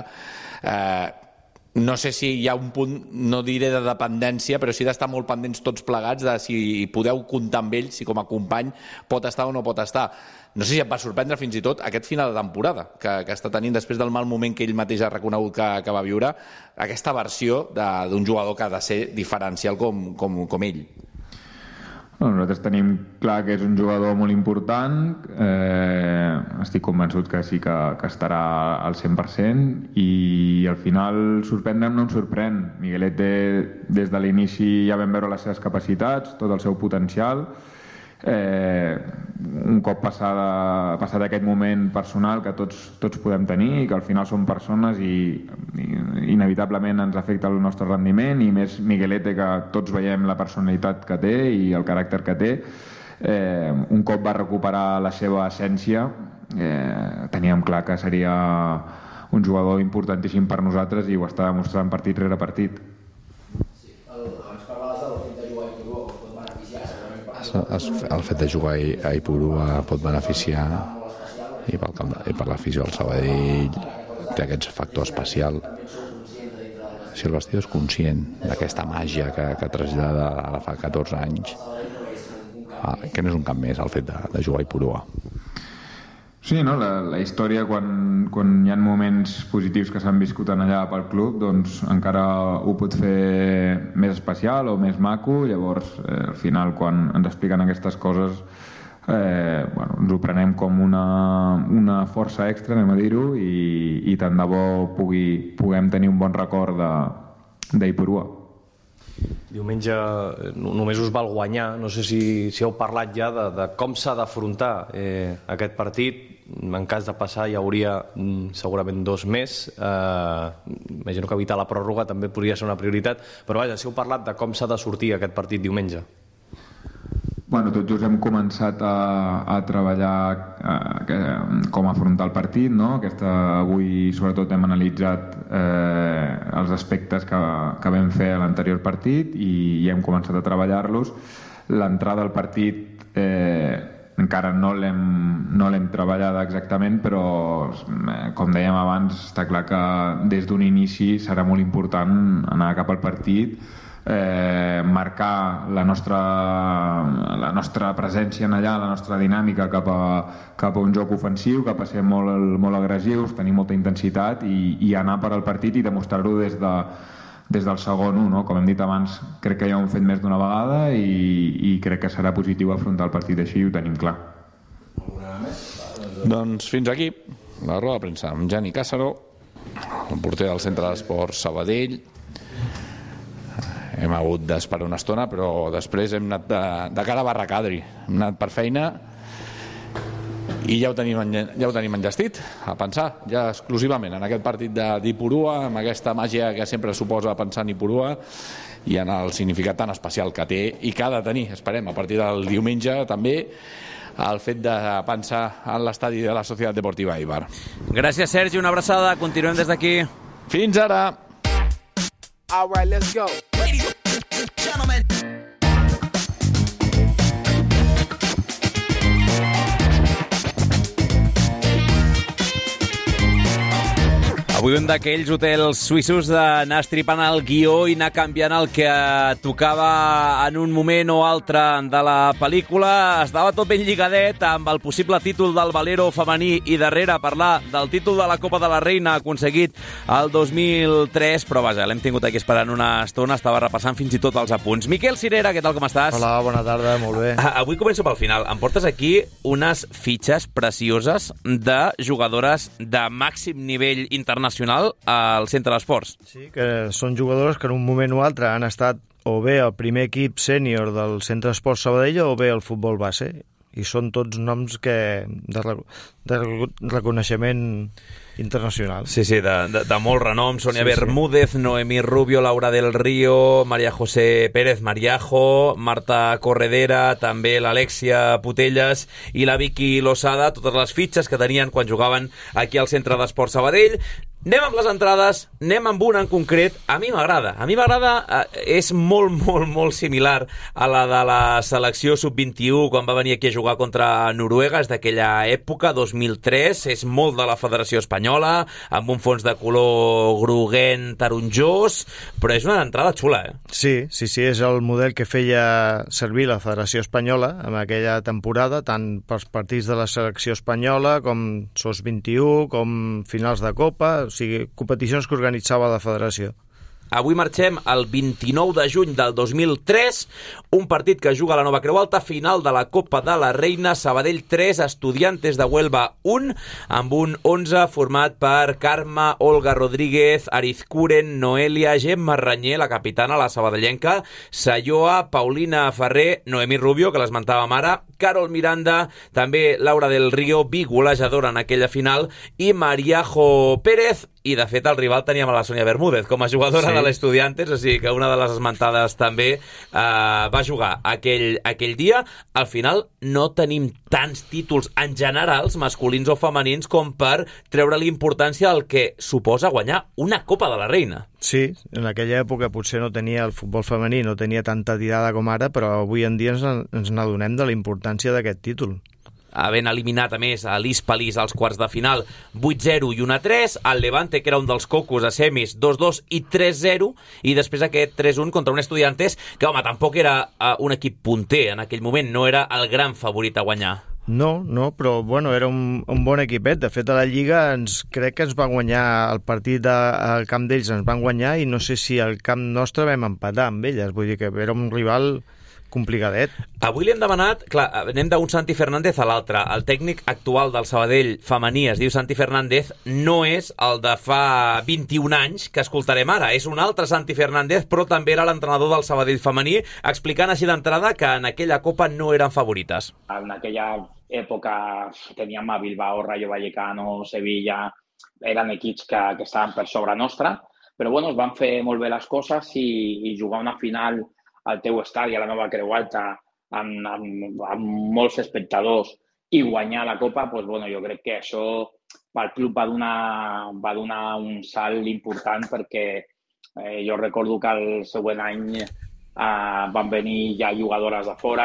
No sé si hi ha un punt, no diré de dependència, però sí d'estar molt pendents tots plegats de si podeu comptar amb ell, si com a company pot estar o no pot estar. No sé si et va sorprendre fins i tot aquest final de temporada que està tenint després del mal moment que ell mateix ha reconegut que va viure, aquesta versió d'un jugador que ha de ser diferencial com ell. Nosaltres tenim clar que és un jugador molt important, estic convençut que sí que estarà al 100% i al final sorprendre'm no em sorprèn. Miguelete des de l'inici ja vam veure les seves capacitats, tot el seu potencial. un cop passat aquest moment personal que tots podem tenir i que al final som persones i inevitablement ens afecta el nostre rendiment, i més Miguelete, que tots veiem la personalitat que té i el caràcter que té, un cop va recuperar la seva essència, teníem clar que seria un jugador importantíssim per nosaltres i ho està demostrant partit rere partit. El fet de jugar a Ipurua pot beneficiar, i per l'afició del Sabadell té aquest factor especial. Si el vestidor és conscient d'aquesta màgia que trasllada ara fa 14 anys, que no és un cap més el fet de jugar a Ipurua. Sí, no? La història, quan hi ha moments positius que s'han viscut allà pel club, doncs encara ho pot fer més especial o més maco. Llavors, al final, quan ens expliquen aquestes coses, ens ho prenem com una força extra, anem a dir-ho, i tant de bo puguem tenir un bon record d'Ipurua. Diumenge només us val guanyar. No sé si heu parlat ja de com s'ha d'afrontar aquest partit. En cas de passar hi hauria segurament 2 més. Imagino que evitar la pròrroga també podria ser una prioritat, però vaja, si heu parlat de com s'ha de sortir aquest partit diumenge. Bueno, tot just hem començat a treballar com afrontar el partit, no? Avui sobretot hem analitzat els aspectes que vam fer a l'anterior partit i hem començat a treballar-los. L'entrada al partit encara no l'hem treballada exactament, però com dèiem abans, està clar que des d'un inici serà molt important anar cap al partit, marcar la nostra presència en allà, la nostra dinàmica cap a un joc ofensiu, cap a ser molt agressius, tenir molta intensitat i anar per al partit i demostrar-ho des del segon 1, no? Com hem dit abans, crec que ja ho hem fet més d'una vegada i crec que serà positiu afrontar el partit així, ho tenim clar. Doncs fins aquí la roda de premsa amb Gianni Càssaro, el porter del Centre d'Esports Sabadell. Hem hagut d'esperar una estona, però després hem anat de cara a Barracadri. Hem anat per feina i ja ho tenim enllestit a pensar ja exclusivament en aquest partit d'Ipurua, amb aquesta màgia que sempre suposa pensar en Ipurua i en el significat tan especial que té i que ha de tenir, esperem, a partir del diumenge també, el fet de pensar en l'estadi de la Societat Deportiva Eibar. Gràcies, Sergi, una abraçada, continuem des d'aquí. Fins ara! All right, let's go. Ladies and gentlemen. Avui un d'aquells hotels suïssos d'anar estripant el guió i anar canviant el que tocava en un moment o altre de la pel·lícula. Estava tot ben lligadet amb el possible títol del Valero femení i darrere parlar del títol de la Copa de la Reina aconseguit el 2003, però vaja, l'hem tingut aquí esperant una estona, estava repassant fins i tot els apunts. Miquel Cirera, què tal, com estàs? Hola, bona tarda, molt bé. Avui començo pel final. Em portes aquí unes fitxes precioses de jugadores de màxim nivell internacional al Centre d'Esports. Sí, que són jugadores que en un moment o altre han estat o bé al primer equip sènior del Centre d'Esports Sabadell o bé al futbol base, i són tots noms de reconeixement internacional. Sí, de molt renom. Sonia Bermúdez, Noemí Rubio, Laura del Río, María José Pérez Mariajo, Marta Corredera, també l'Alexia Putelles i la Vicky Losada, totes les fitxes que tenien quan jugaven aquí al Centre d'Esports Sabadell. Anem amb les entrades, anem amb una en concret. A mi m'agrada, és molt similar a la de la selecció sub-21 quan va venir aquí a jugar contra Noruega, és d'aquella època, 2003, és molt de la Federació Espanyola, amb un fons de color groguent taronjós, però és una entrada xula, eh? Sí, és el model que feia servir la Federació Espanyola en aquella temporada, tant pels partits de la selecció espanyola com SOS 21, com finals de Copa, o sigui, competicions que organitzava la Federació. Avui marxem el 29 de juny del 2003, un partit que juga a la Nova Creu Alta, final de la Copa de la Reina, Sabadell 3, Estudiantes de Huelva 1, amb un 11 format per Carme, Olga Rodríguez, Arizcuren, Noelia, Gemma Ranyer, la capitana, la sabadellenca, Sayoa, Paulina Ferrer, Noemí Rubio, que l'esmentàvem ara, Carol Miranda, també Laura del Río, golejadora en aquella final, i Mariajo Pérez, i de fet el rival teníem a la Sònia Bermúdez com a jugadora de l'Estudiantes, o sigui que una de les esmentades també va jugar aquell dia. Al final no tenim tants títols en generals, masculins o femenins, com per treure l'importància al que suposa guanyar una Copa de la Reina. Sí, en aquella època potser no tenia el futbol femení, no tenia tanta tirada com ara, però avui en dia ens n'adonem de la importància d'aquest títol. Havent eliminat, a més, a l'Hispalís als quarts de final 8-0 i 1-3, el Levante, que era un dels cocos a semis, 2-2 i 3-0, i després aquest 3-1 contra un Estudiantes que, home, tampoc era un equip punter en aquell moment, no era el gran favorit a guanyar. No, però bueno, era un bon equipet. De fet, a la Lliga crec que ens va guanyar el partit al camp d'ells, ens van guanyar, i no sé si al camp nostre vam empatar amb elles, vull dir que era un rival complicadet. Avui li hem demanat, clar, anem d'un Santi Fernández a l'altre. El tècnic actual del Sabadell femení es diu Santi Fernández, no és el de fa 21 anys que escoltarem ara, és un altre Santi Fernández, però també era l'entrenador del Sabadell femení, explicant així d'entrada que en aquella Copa no eren favorites. En aquella època teníem a Bilbao, Rayo Vallecano, Sevilla, eren equips que estaven per sobre nostra, però bueno, es van fer molt bé les coses i jugar una final al teu estadi, a la Nova Creu Alta, amb molts espectadors i guanyar la Copa, doncs, bueno, jo crec que això pel club va donar un salt important, perquè jo recordo que el següent any van venir ja jugadores de fora.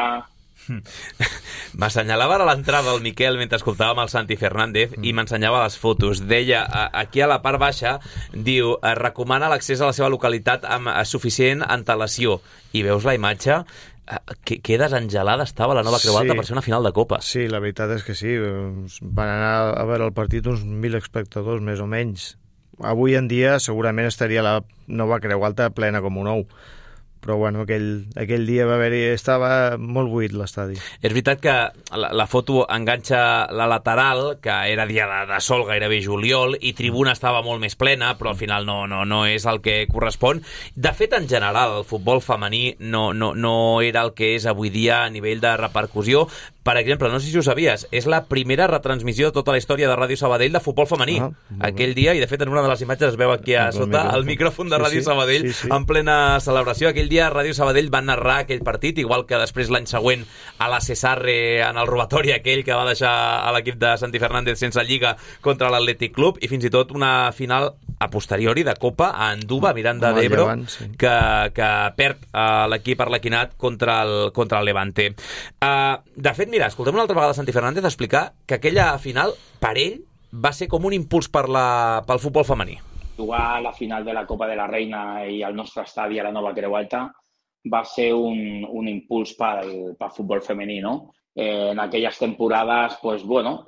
M'assenyalava a l'entrada el Miquel mentre escoltàvem el Santi Fernández i m'ensenyava les fotos. Deia, aquí a la part baixa, diu, recomana l'accés a la seva localitat amb suficient antelació. I veus la imatge, que desengelada estava la Nova Creu Alta per ser una final de Copa. Sí, la veritat és que sí. Van anar a veure el partit uns 1.000 espectadors, més o menys. Avui en dia segurament estaria la Nova Creu Alta plena com un ou. Però bueno, aquell dia estava molt buit l'estadi. És veritat que la foto enganxa la lateral, que era dia de sol, gairebé juliol, i tribuna estava molt més plena, però al final no és el que correspon. De fet, en general, el futbol femení no era el que és avui dia a nivell de repercussió. Per exemple, no sé si ho sabies, és la primera retransmissió de tota la història de Ràdio Sabadell de futbol femení. Aquell dia, i de fet en una de les imatges es veu aquí a sota el micròfon de Ràdio Sabadell en plena celebració. Aquell dia Ràdio Sabadell va narrar aquell partit, igual que després l'any següent a la Cesarre en el robatori aquell que va deixar a l'equip de Santi Fernández sense lliga contra l'Atlètic Club, i fins i tot una final a posteriori de Copa a Anduba, Miranda d'Ebro, que perd l'equip arlequinat contra el Levante. De fet, mira, escoltem una altra vegada Santi Fernández explicar que aquella final, per ell, va ser com un impuls pel futbol femení. Jugar a la final de la Copa de la Reina i al nostre estadi a la Nova Creu Alta va ser un impuls pel futbol femení, no? En aquelles temporades, pues, bueno,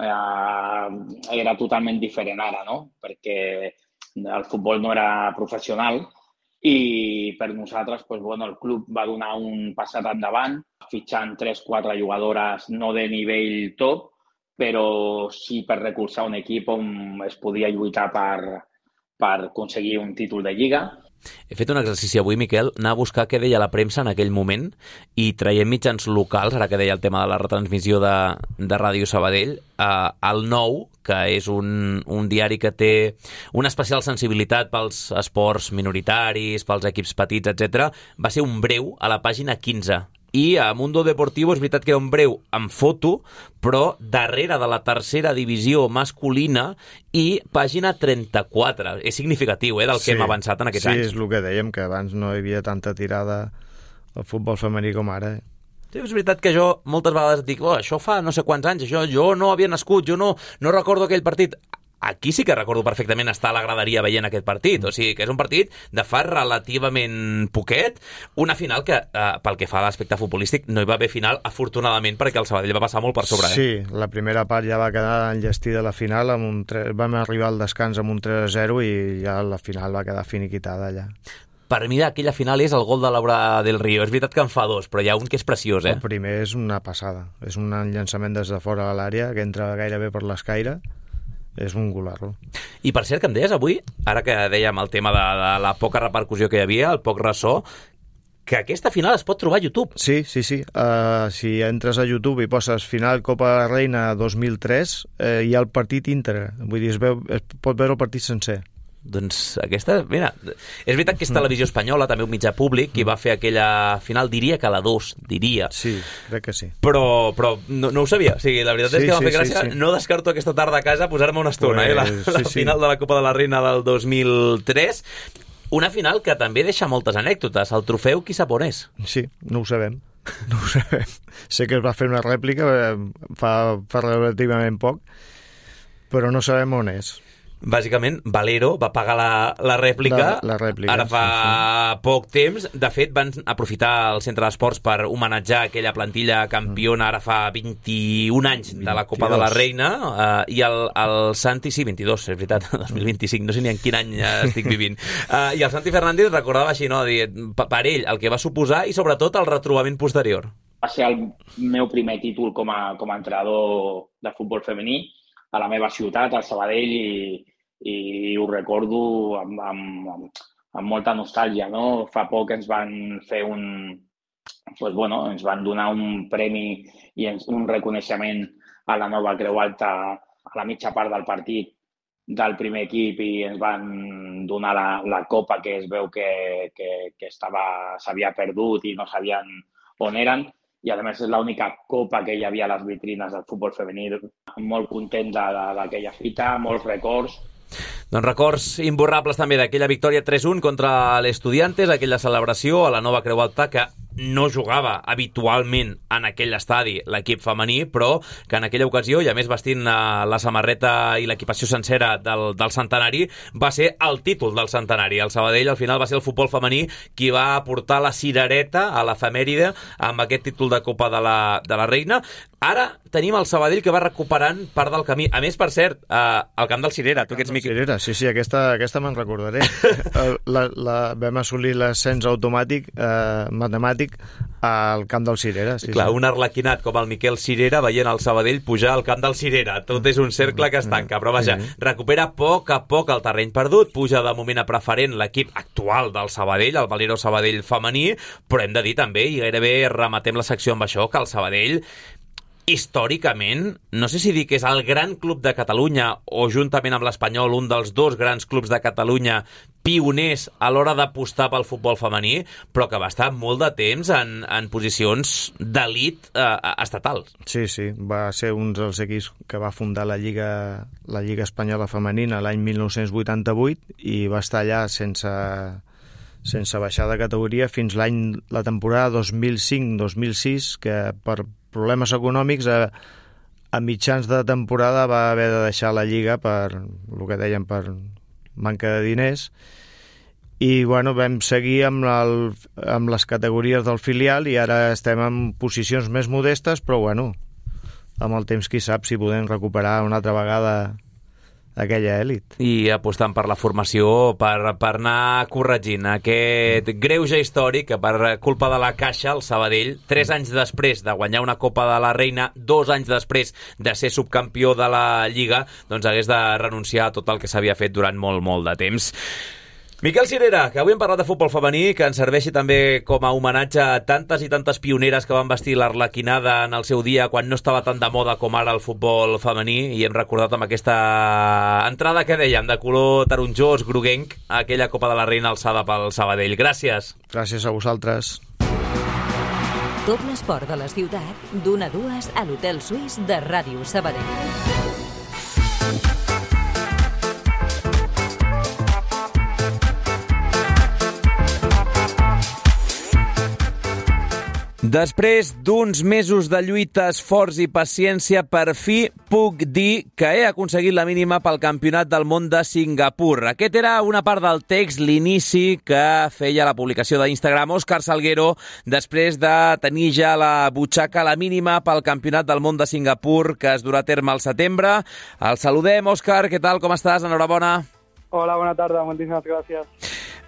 era totalment diferent ara, no? Perquè el futbol no era professional i per nosaltres, pues, bueno, el club va donar un passat endavant, fitxant 3-4 jugadores no de nivell top, però sí per recolzar un equip on es podia lluitar per aconseguir un títol de Lliga. He fet un exercici avui, Miquel, anar a buscar què deia la premsa en aquell moment i traient mitjans locals, ara que deia el tema de la retransmissió de Ràdio Sabadell, el Nou, que és un diari que té una especial sensibilitat pels esports minoritaris, pels equips petits, etc., va ser un breu a la pàgina 15. I a Mundo Deportivo és veritat que era un breu amb foto, però darrere de la tercera divisió masculina i pàgina 34. És significatiu, del que hem avançat en aquests anys. Sí, és el que dèiem, que abans no hi havia tanta tirada al futbol femení com ara. Sí, és veritat que jo moltes vegades dic, això fa no sé quants anys, jo no havia nascut, jo no recordo aquell partit. Aquí sí que recordo perfectament estar a la graderia veient aquest partit, o sigui que és un partit de fa relativament poquet, una final que, pel que fa a l'aspecte futbolístic, no hi va haver final, afortunadament, perquè el Sabadell va passar molt per sobre. Sí, la primera part ja va quedar enllestida la final, vam arribar al descans amb un 3-0 i ja la final va quedar finiquitada allà. per mi d'aquella final és el gol de Laura del Río. És veritat que en fa dos, però hi ha un que és preciós, El primer és una passada. És un llançament des de fora a l'àrea que entra gairebé per l'escaire. És un golarro. I per cert, que em deies avui, ara que dèiem el tema de la poca repercussió que hi havia, el poc ressò, que aquesta final es pot trobar a YouTube. Sí. Si entres a YouTube i poses final Copa Reina 2003, hi ha el partit íntegre. Vull dir, es pot veure el partit sencer. Doncs aquesta, mira, és veritat que és Televisió Espanyola, també un mitjà públic, qui va fer aquella final, diria que la 2, diria. Sí, crec que sí. Però no ho sabia, o sigui, la veritat és que m'ha fet gràcia. Sí. No descarto aquesta tarda a casa posar-me una estona, la final de la Copa de la Reina del 2003. Una final que també deixa moltes anècdotes. El trofeu, qui sap on és? Sí, no ho sabem. Sé que es va fer una rèplica fa relativament poc, però no sabem on és. Bàsicament, Valero va pagar la rèplica, la rèplica ara fa poc temps. De fet, van aprofitar el Centre d'Esports per homenatjar aquella plantilla campiona ara fa 21 anys de la Copa de la Reina, i el Santi, sí, 22, és veritat, 2025, no sé ni en quin any estic vivint. I el Santi Fernández recordava així, no? Per ell, el que va suposar i sobretot el retrobament posterior. Va ser el meu primer títol com a entrenador de futbol femení a la meva ciutat, al Sabadell, i ho recordo amb molta nostàlgia, no? Fa poc ens van fer ens van donar un premi i un reconeixement a la nova Creu Alta a la mitja part del partit del primer equip, i ens van donar la copa que es veu que s'havia perdut i no sabien on eren. I a més és l'única copa que hi havia a les vitrines del futbol femení. Molt content d'aquella fita, molts records. Doncs records imborrables també d'aquella victòria 3-1 contra l'Estudiantes, aquella celebració a la nova Creu Alta, que no jugava habitualment en aquell estadi l'equip femení, però que en aquella ocasió, i a més vestint la samarreta i l'equipació sencera del centenari, va ser el títol del centenari. El Sabadell al final va ser el futbol femení qui va portar la cirereta a l'efemèride amb aquest títol de Copa de la Reina. Ara tenim el Sabadell que va recuperant part del camí. A més, per cert, al camp del Cirera. Tu que ets Miqui... Cirera, sí, aquesta me'n recordaré. Vam assolir l'ascens automàtic, matemàtic, al camp del Cirera. Sí, clar, un arlequinat com el Miquel Cirera veient el Sabadell pujar al camp del Cirera. Tot és un cercle que es tanca, però vaja, recupera a poc el terreny perdut, puja de moment a preferent l'equip actual del Sabadell, el Valero Sabadell femení, però hem de dir també, i gairebé rematem la secció amb això, que el Sabadell històricament, no sé si dir que és el gran club de Catalunya o juntament amb l'Espanyol un dels dos grans clubs de Catalunya pioners a l'hora d'apostar pel futbol femení, però que va estar molt de temps en posicions d'elit estatals. Sí, va ser un dels equips que va fundar la Lliga Espanyola Femenina l'any 1988 i va estar allà sense baixar de categoria fins la temporada 2005-2006, que per problemes econòmics a mitjans de temporada va haver de deixar la Lliga per el que deien, per manca de diners, i vam seguir amb les categories del filial i ara estem en posicions més modestes, però amb el temps qui sap si podem recuperar una altra vegada aquella èlit. I apostant per la formació, per anar corregint aquest greuge històric que per culpa de la Caixa, el Sabadell, 3 anys després de guanyar una Copa de la Reina, 2 anys després de ser subcampió de la Lliga, doncs hagués de renunciar a tot el que s'havia fet durant molt, molt de temps. Miquel Cirera, que avui hem parlat de futbol femení, que ens serveixi també com a homenatge a tantes i tantes pioneres que van vestir l'arlequinada en el seu dia quan no estava tan de moda com ara el futbol femení, i hem recordat amb aquesta entrada que dèiem, de color taronjós, groguenc, aquella Copa de la Reina alçada pel Sabadell. Gràcies. Gràcies a vosaltres. Tot l'esport de la ciutat, d'1 a 2 a l'Hotel Suís de Ràdio Sabadell. Després d'uns mesos de lluita, esforç i paciència, per fi puc dir que he aconseguit la mínima pel Campionat del Món de Singapur. Aquest era una part del text, l'inici que feia la publicació d'Instagram Òscar Salguero després de tenir ja a la butxaca la mínima pel Campionat del Món de Singapur que es durà a terme al setembre. El saludem, Òscar, què tal, com estàs? Enhorabona. Hola, bona tarda, moltíssimes gràcies.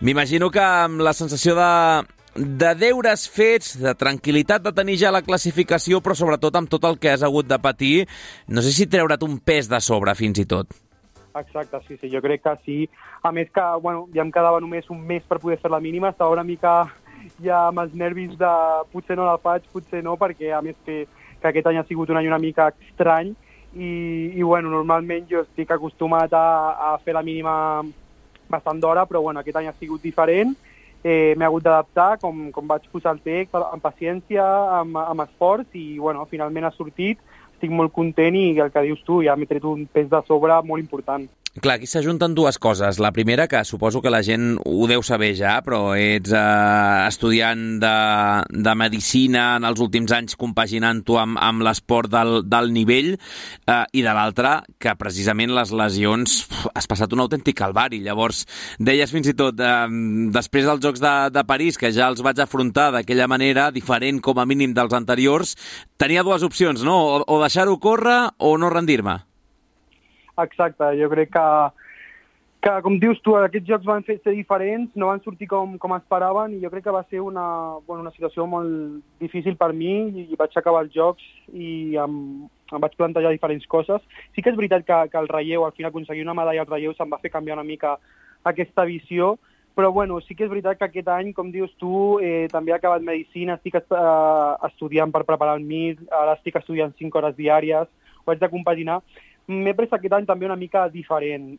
M'imagino que amb la sensació de deures fets, de tranquil·litat de tenir ja la classificació, però sobretot amb tot el que has hagut de patir, no sé si treure't un pes de sobre fins i tot. Exacte, sí, jo crec que sí. A més que, ja em quedava només un mes per poder fer la mínima, estava una mica ja amb els nervis de potser no la faig, potser no, perquè a més que aquest any ha sigut un any una mica estrany i normalment jo estic acostumat a fer la mínima bastant d'hora, però aquest any ha sigut diferent. M'he hagut d'adaptar, com vaig posar el text, amb paciència, amb esforç, i finalment ha sortit. Estic molt content i el que dius tu, ja m'he tret un pes de sobre molt important. Clar, aquí s'ajunten dues coses. La primera, que suposo que la gent ho deu saber ja, però ets estudiant de medicina en els últims anys, compaginant-ho amb l'esport del nivell, i de l'altra, que precisament les lesions has passat un autèntic calvari. Llavors, deies fins i tot, després dels Jocs de París, que ja els vaig afrontar d'aquella manera, diferent com a mínim dels anteriors, tenia dues opcions, no? O deixar-ho córrer o no rendir-me. Exacte, jo crec que com dius tu, aquests jocs van ser diferents, no van sortir com esperaven, i jo crec que va ser una situació molt difícil per mi, i vaig acabar els jocs i em vaig plantejar diferents coses. Sí que és veritat que el relleu, al final aconseguir una medalla al relleu se'm va fer canviar una mica aquesta visió, però sí que és veritat que aquest any, com dius tu, també he acabat medicina, estic estudiant per preparar el MIR, ara estic estudiant 5 hores diàries, ho haig de compaginar. M'he pres aquest any també una mica diferent.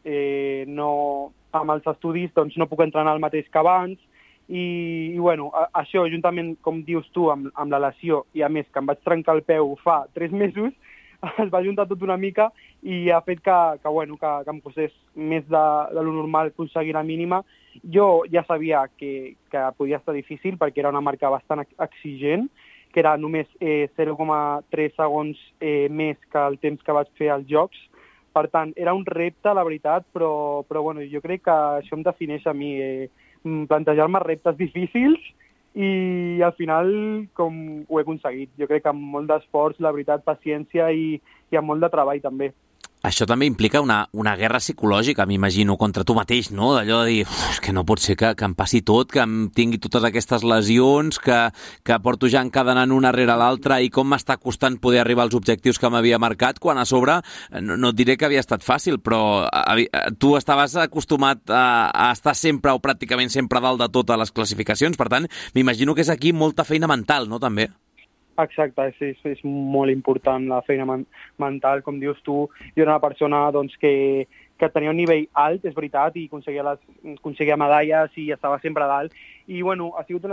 Amb els estudis no puc entrenar el mateix que abans i això, juntament, com dius tu, amb la lesió, i a més que em vaig trencar el peu fa 3 mesos, es va juntar tot una mica i ha fet que em costés més de lo normal aconseguir la mínima. Jo ja sabia que podia estar difícil perquè era una marca bastant exigent, que era només 0,3 segons més que el temps que vaig fer als Jocs. Per tant, era un repte, la veritat, però jo crec que això em defineix a mi, plantejar-me reptes difícils i al final com ho he aconseguit. Jo crec que amb molt d'esforç, la veritat, paciència i amb molt de treball també. Això també implica una guerra psicològica, m'imagino, contra tu mateix, no? D'allò de dir, és que no pot ser que em passi tot, que em tingui totes aquestes lesions, que porto ja encadenant una rere l'altra i com m'està costant poder arribar als objectius que m'havia marcat, quan a sobre, no et diré que havia estat fàcil, però tu estaves acostumat a estar sempre o pràcticament sempre dalt de totes les classificacions, per tant, m'imagino que és aquí molta feina mental, no, també? Exacte, és molt important la feina mental, com dius tu. Jo era una persona que tenia un nivell alt, és veritat, i aconseguia medalles i estava sempre a dalt. I ha sigut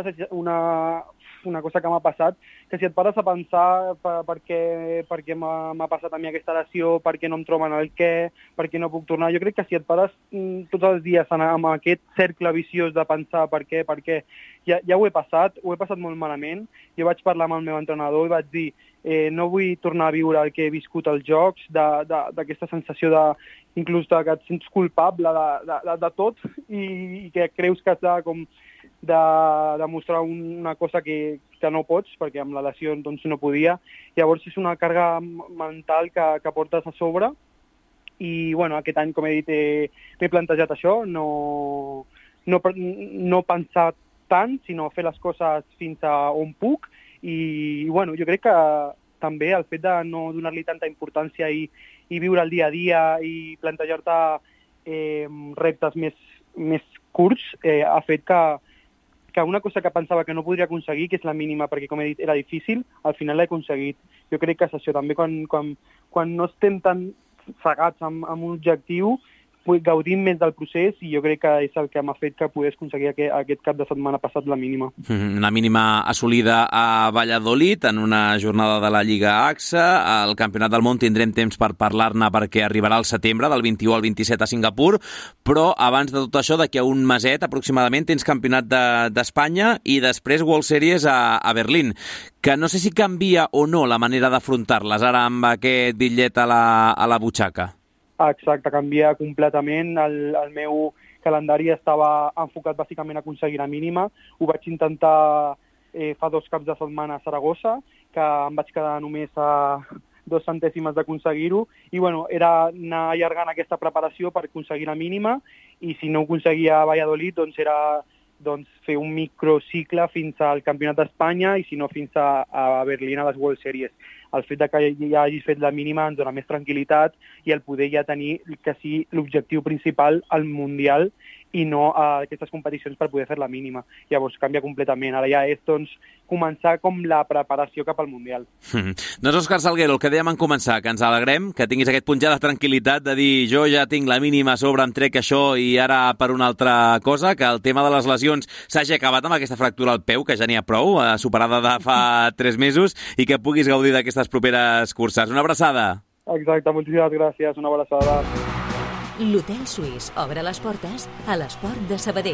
una cosa que m'ha passat, que si et pares a pensar per què m'ha passat a mi aquesta lesió, per què no em troben el què, per què no puc tornar, jo crec que si et pares tots els dies amb aquest cercle viciós de pensar per què, ja ho he passat molt malament. Jo vaig parlar amb el meu entrenador i vaig dir no vull tornar a viure el que he viscut als Jocs, d'aquesta sensació inclús que et sents culpable de tot i que creus que has de demostrar una cosa que no pots, perquè amb la lesió no podia. Llavors és una càrrega mental que portes a sobre i aquest any, com he dit, m'he plantejat això, no pensar tant, sinó fer les coses fins a on puc i jo crec que també el fet de no donar-li tanta importància i viure el dia a dia i plantejar-te reptes més curts ha fet que una cosa que pensava que no podria aconseguir, que és la mínima, perquè com he dit era difícil, al final l'he aconseguit. Jo crec que és això, també quan no estem tan cegats amb un objectiu, gaudim més del procés i jo crec que és el que m'ha fet que pogués aconseguir aquest cap de setmana passat la mínima. Una mínima assolida a Valladolid en una jornada de la Lliga AXA. Al Campionat del Món tindrem temps per parlar-ne perquè arribarà al setembre, del 21 al 27 a Singapur, però abans de tot això, d'aquí a un meset aproximadament, tens Campionat d'Espanya i després World Series a Berlín, que no sé si canvia o no la manera d'afrontar-les ara amb aquest bitllet a la butxaca. Exacte, canvia completament. El meu calendari estava enfocat bàsicament a aconseguir la mínima. Ho vaig intentar fa 2 caps de setmana a Saragossa, que em vaig quedar només a 2 centèsimes d'aconseguir-ho, i bueno, era anar allargant aquesta preparació per aconseguir la mínima, i si no ho aconseguia a Valladolid, doncs era fer un microcicle fins al Campionat d'Espanya i si no fins a Berlín a les World Series. El fet que ja hagis fet la mínima ens dona més tranquil·litat i el poder ja tenir que sigui l'objectiu principal al Mundial i no a aquestes competicions per poder fer la mínima. Llavors canvia completament. Ara ja és començar com la preparació cap al Mundial. Doncs Òscar Salguero, el que dèiem en començar, que ens alegrem, que tinguis aquest punt ja de tranquil·litat de dir jo ja tinc la mínima a sobre, em trec això i ara per una altra cosa, que el tema de les lesions s'hagi acabat amb aquesta fractura al peu, que ja n'hi ha prou, superada de fa 3 mesos, i que puguis gaudir d'aquestes properes curses. Una abraçada. Exacte, moltíssimes gràcies, una abraçada. L'Hotel Suís obre les portes a l'Esport de Sabadell.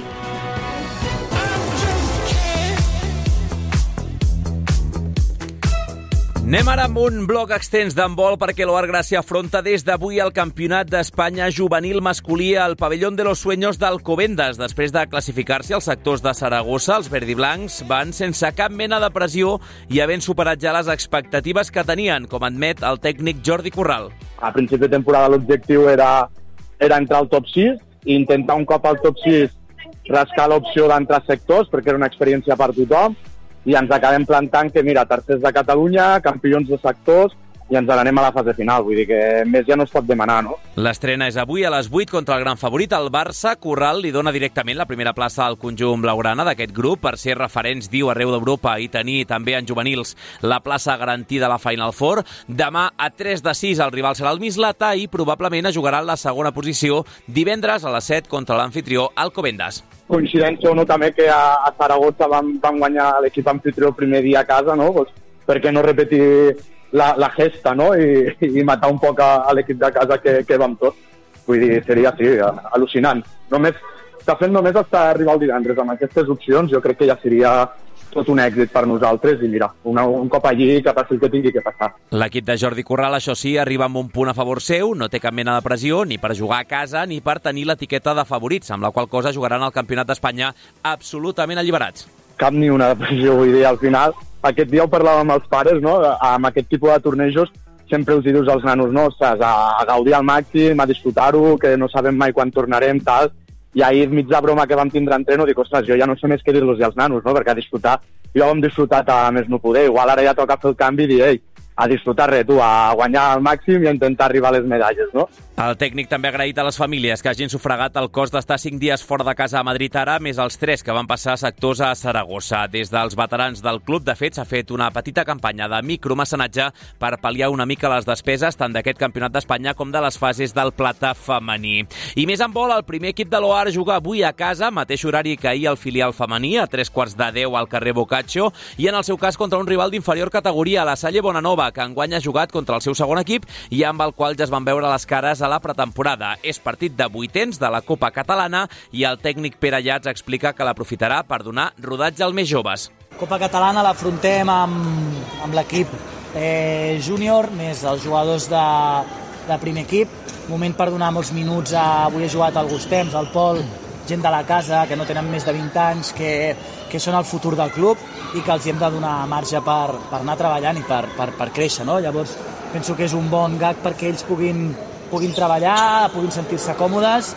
Anem ara amb un bloc extens d'handbol perquè l'Oar Gràcia afronta des d'avui el Campionat d'Espanya juvenil masculí al Pavellón de los Sueños d'Alcobendas. Després de classificar-se als sectors de Saragossa, els verdiblancs van sense cap mena de pressió i havent superat ja les expectatives que tenien, com admet el tècnic Jordi Corral. A principi de temporada l'objectiu era entrar al top 6 i intentar un cop al top 6 rascar l'opció d'entrar a sectors perquè era una experiència per tothom i ens acabem plantant que, mira, tercers de Catalunya, campions de sectors i ens n'anem a la fase final. Vull dir que més ja no es pot demanar, no? L'estrena és avui a les 8 contra el gran favorit, el Barça. Corral li dona directament la primera plaça al conjunt blaugrana d'aquest grup per ser referents, diu, arreu d'Europa i tenir també en juvenils la plaça garantida a la Final Four. Demà a 3 de 6 el rival serà el Mislata i probablement jugarà en la segona posició divendres a les 7 contra l'anfitrió Alcobendas. Coincidència o no també que a Saragossa vam guanyar l'equip anfitrió el primer dia a casa, no? Pues, per què no repetir la gesta, no? I matar un poc a l'equip de casa que vam tots. Vull dir, seria, sí, al·lucinant. De fet, només estar a arribar el divendres amb aquestes opcions jo crec que ja seria tot un èxit per nosaltres i mira, un cop allí que passi el que tingui que passar. L'equip de Jordi Corral, això sí, arriba amb un punt a favor seu, no té cap mena de pressió ni per jugar a casa ni per tenir l'etiqueta de favorits, amb la qual cosa jugaran al Campionat d'Espanya absolutament alliberats. Cap ni una de pressió, vull dir, al final, aquest dia ho parlàvem amb els pares, no? Amb aquest tipus de tornejos sempre us dius als nanos, no? Ostres, a gaudir al màxim, a disfrutar-ho, que no sabem mai quan tornarem, tal. I ahir, mig de broma que vam tindre entreno, dic, ostres, jo ja no sé més què dir-los als nanos, no? Perquè a disfrutar, jo hem disfrutat a més no poder. Igual ara ja toca fer el canvi i dir, ei, a disfrutar res, tu, a guanyar al màxim i a intentar arribar a les medalles, no? El tècnic també ha agraït a les famílies que hagin sufragat el cost d'estar 5 dies fora de casa a Madrid ara, més els 3 que van passar sectors a Saragossa. Des dels veterans del club, de fet, s'ha fet una petita campanya de micromecenatge per pal·liar una mica les despeses tant d'aquest Campionat d'Espanya com de les fases del plata femení. I més en vol, el primer equip de l'Oar juga avui a casa, mateix horari que ahir el filial femení, a 9:45 al carrer Boccaccio, i en el seu cas contra un rival d'inferior categoria, la Salle Bonanova, que enguany ha jugat contra el seu segon equip i amb el qual ja es van veure les cares a la pretemporada. És partit de vuitens de la Copa Catalana i el tècnic Pere Llats explica que l'aprofitarà per donar rodatge als més joves. Copa Catalana l'afrontem amb l'equip júnior, més els jugadors de primer equip. Moment per donar molts minuts. Avui he jugat alguns temps, el Pol, gent de la casa, que no tenen més de 20 anys, que són el futur del club i que els hem de donar marge per anar treballant i per créixer, no? Llavors penso que és un bon gag perquè ells puguin treballar, puguin sentir-se còmodes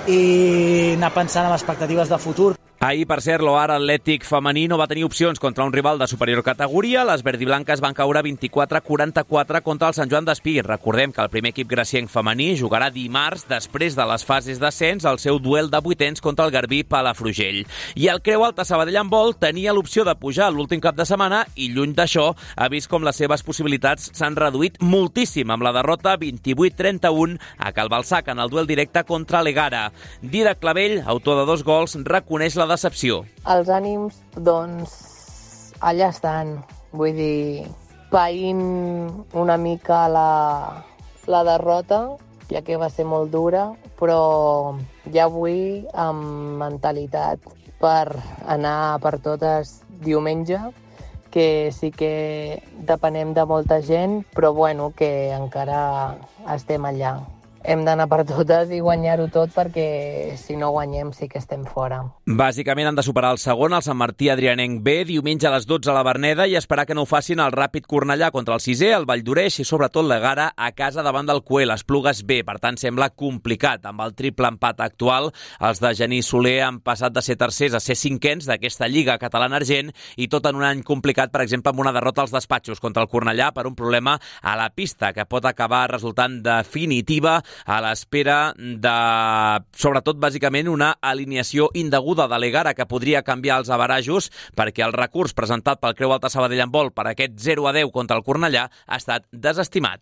i anar pensant en expectatives de futur. Ahir, per cert, l'Oar Atlètic femení no va tenir opcions contra un rival de superior categoria. Les verdiblanques van caure 24-44 contra el Sant Joan d'Espí. Recordem que el primer equip gracienc femení jugarà dimarts, després de les fases d'ascens, el seu duel de vuitens contra el Garbí Palafrugell. I el Creu Alta Sabadell Handbol tenia l'opció de pujar l'últim cap de setmana i, lluny d'això, ha vist com les seves possibilitats s'han reduït moltíssim amb la derrota 28-31 a Calbalsac en el duel directe contra l'Egara. Didac Clavell, autor de 2 gols, reconeix la decepció. Els ànims, doncs, allà estan. Vull dir, païnt una mica la derrota, ja que va ser molt dura, però ja avui amb mentalitat per anar per totes diumenge, que sí que depenem de molta gent, però bueno, que encara estem allà. hem d'anar per totes i guanyar-ho tot, perquè si no guanyem sí que estem fora. Bàsicament han de superar el segon, el Sant Martí Adrianenc B, diumenge a les 12 a la Verneda, i esperar que no ho facin el Ràpid Cornellà contra el 6è, el Valldoreix i sobretot l'Egara a casa davant del Cué, l'Esplugues B. Per tant, sembla complicat. Amb el triple empat actual, els de Genís Soler han passat de ser tercers a ser cinquens d'aquesta Lliga Catalana Argent, i tot en un any complicat, per exemple, amb una derrota als despatxos contra el Cornellà per un problema a la pista, que pot acabar resultant definitiva a l'espera de, sobretot, bàsicament, una alineació indeguda de l'Egara que podria canviar els averajos, perquè el recurs presentat pel Creu Alta Sabadell Handbol per aquest 0-10 contra el Cornellà ha estat desestimat.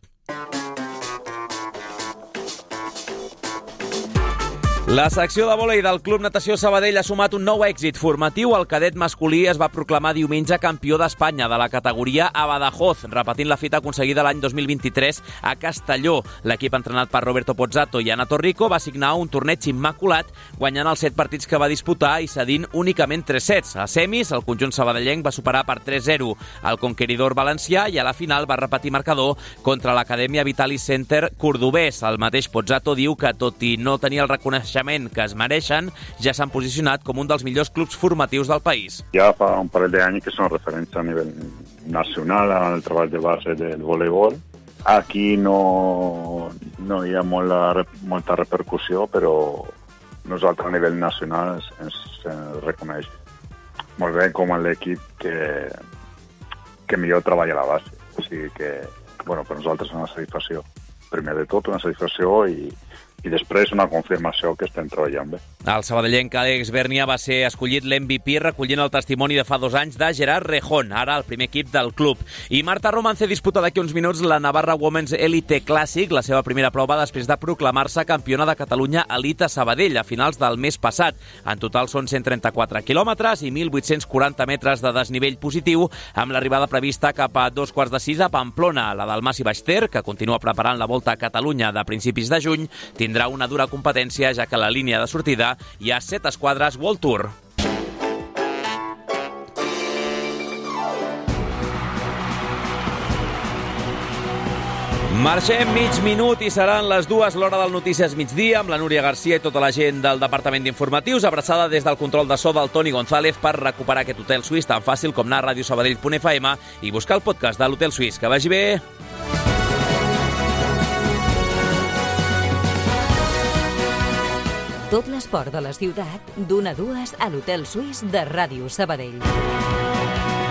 La secció de vòlei del Club Natació Sabadell ha sumat un nou èxit formatiu. El cadet masculí es va proclamar diumenge campió d'Espanya de la categoria a Badajoz, repetint la fita aconseguida l'any 2023 a Castelló. L'equip entrenat per Roberto Pozzato i Ana Torrico va signar un torneig immaculat, guanyant els 7 partits que va disputar i cedint únicament 3 sets. A semis, el conjunt sabadellenc va superar per 3-0 el conqueridor valencià i a la final va repetir marcador contra l'Acadèmia Vitalis Center cordobès. El mateix Pozzato diu que, tot i no tenir el reconeixement que es mereixen, ja s'han posicionat com un dels millors clubs formatius del país. Ja fa un parell d'anys que són referents a nivell nacional al treball de base del voleibol. Aquí no hi ha molta repercussió, però nosaltres a nivell nacional ens reconeix molt bé com l'equip que millor treballa a la base. O sigui que, per nosaltres és una satisfacció. Primer de tot, una satisfacció i després una confirmació que estem treballant bé. El sabadellenc Àlex Bernia va ser escollit l'MVP recollint el testimoni de fa 2 anys de Gerard Rejón, ara el primer equip del club. I Marta Romance disputa d'aquí uns minuts la Navarra Women's Elite Classic, la seva primera prova després de proclamar-se campiona de Catalunya Elite a Sabadell a finals del mes passat. En total són 134 quilòmetres i 1.840 metres de desnivell positiu, amb l'arribada prevista cap a 5:15 a Pamplona. La del Mas i Baixter, que continua preparant la Volta a Catalunya de principis de juny, tindrà una dura competència, ja que a la línia de sortida hi ha 7 esquadres World Tour. Marxem mig minut i seran les 2 l'hora del Notícies Migdia amb la Núria Garcia i tota la gent del Departament d'Informatius, abraçada des del control de so del Toni González per recuperar aquest hotel suís tan fàcil com anar a radiosabadell.fm i buscar el podcast de l'Hotel Suís. Que vagi bé! Tot l'esport de la ciutat, d'1 a 2 a l'Hotel Suís de Ràdio Sabadell.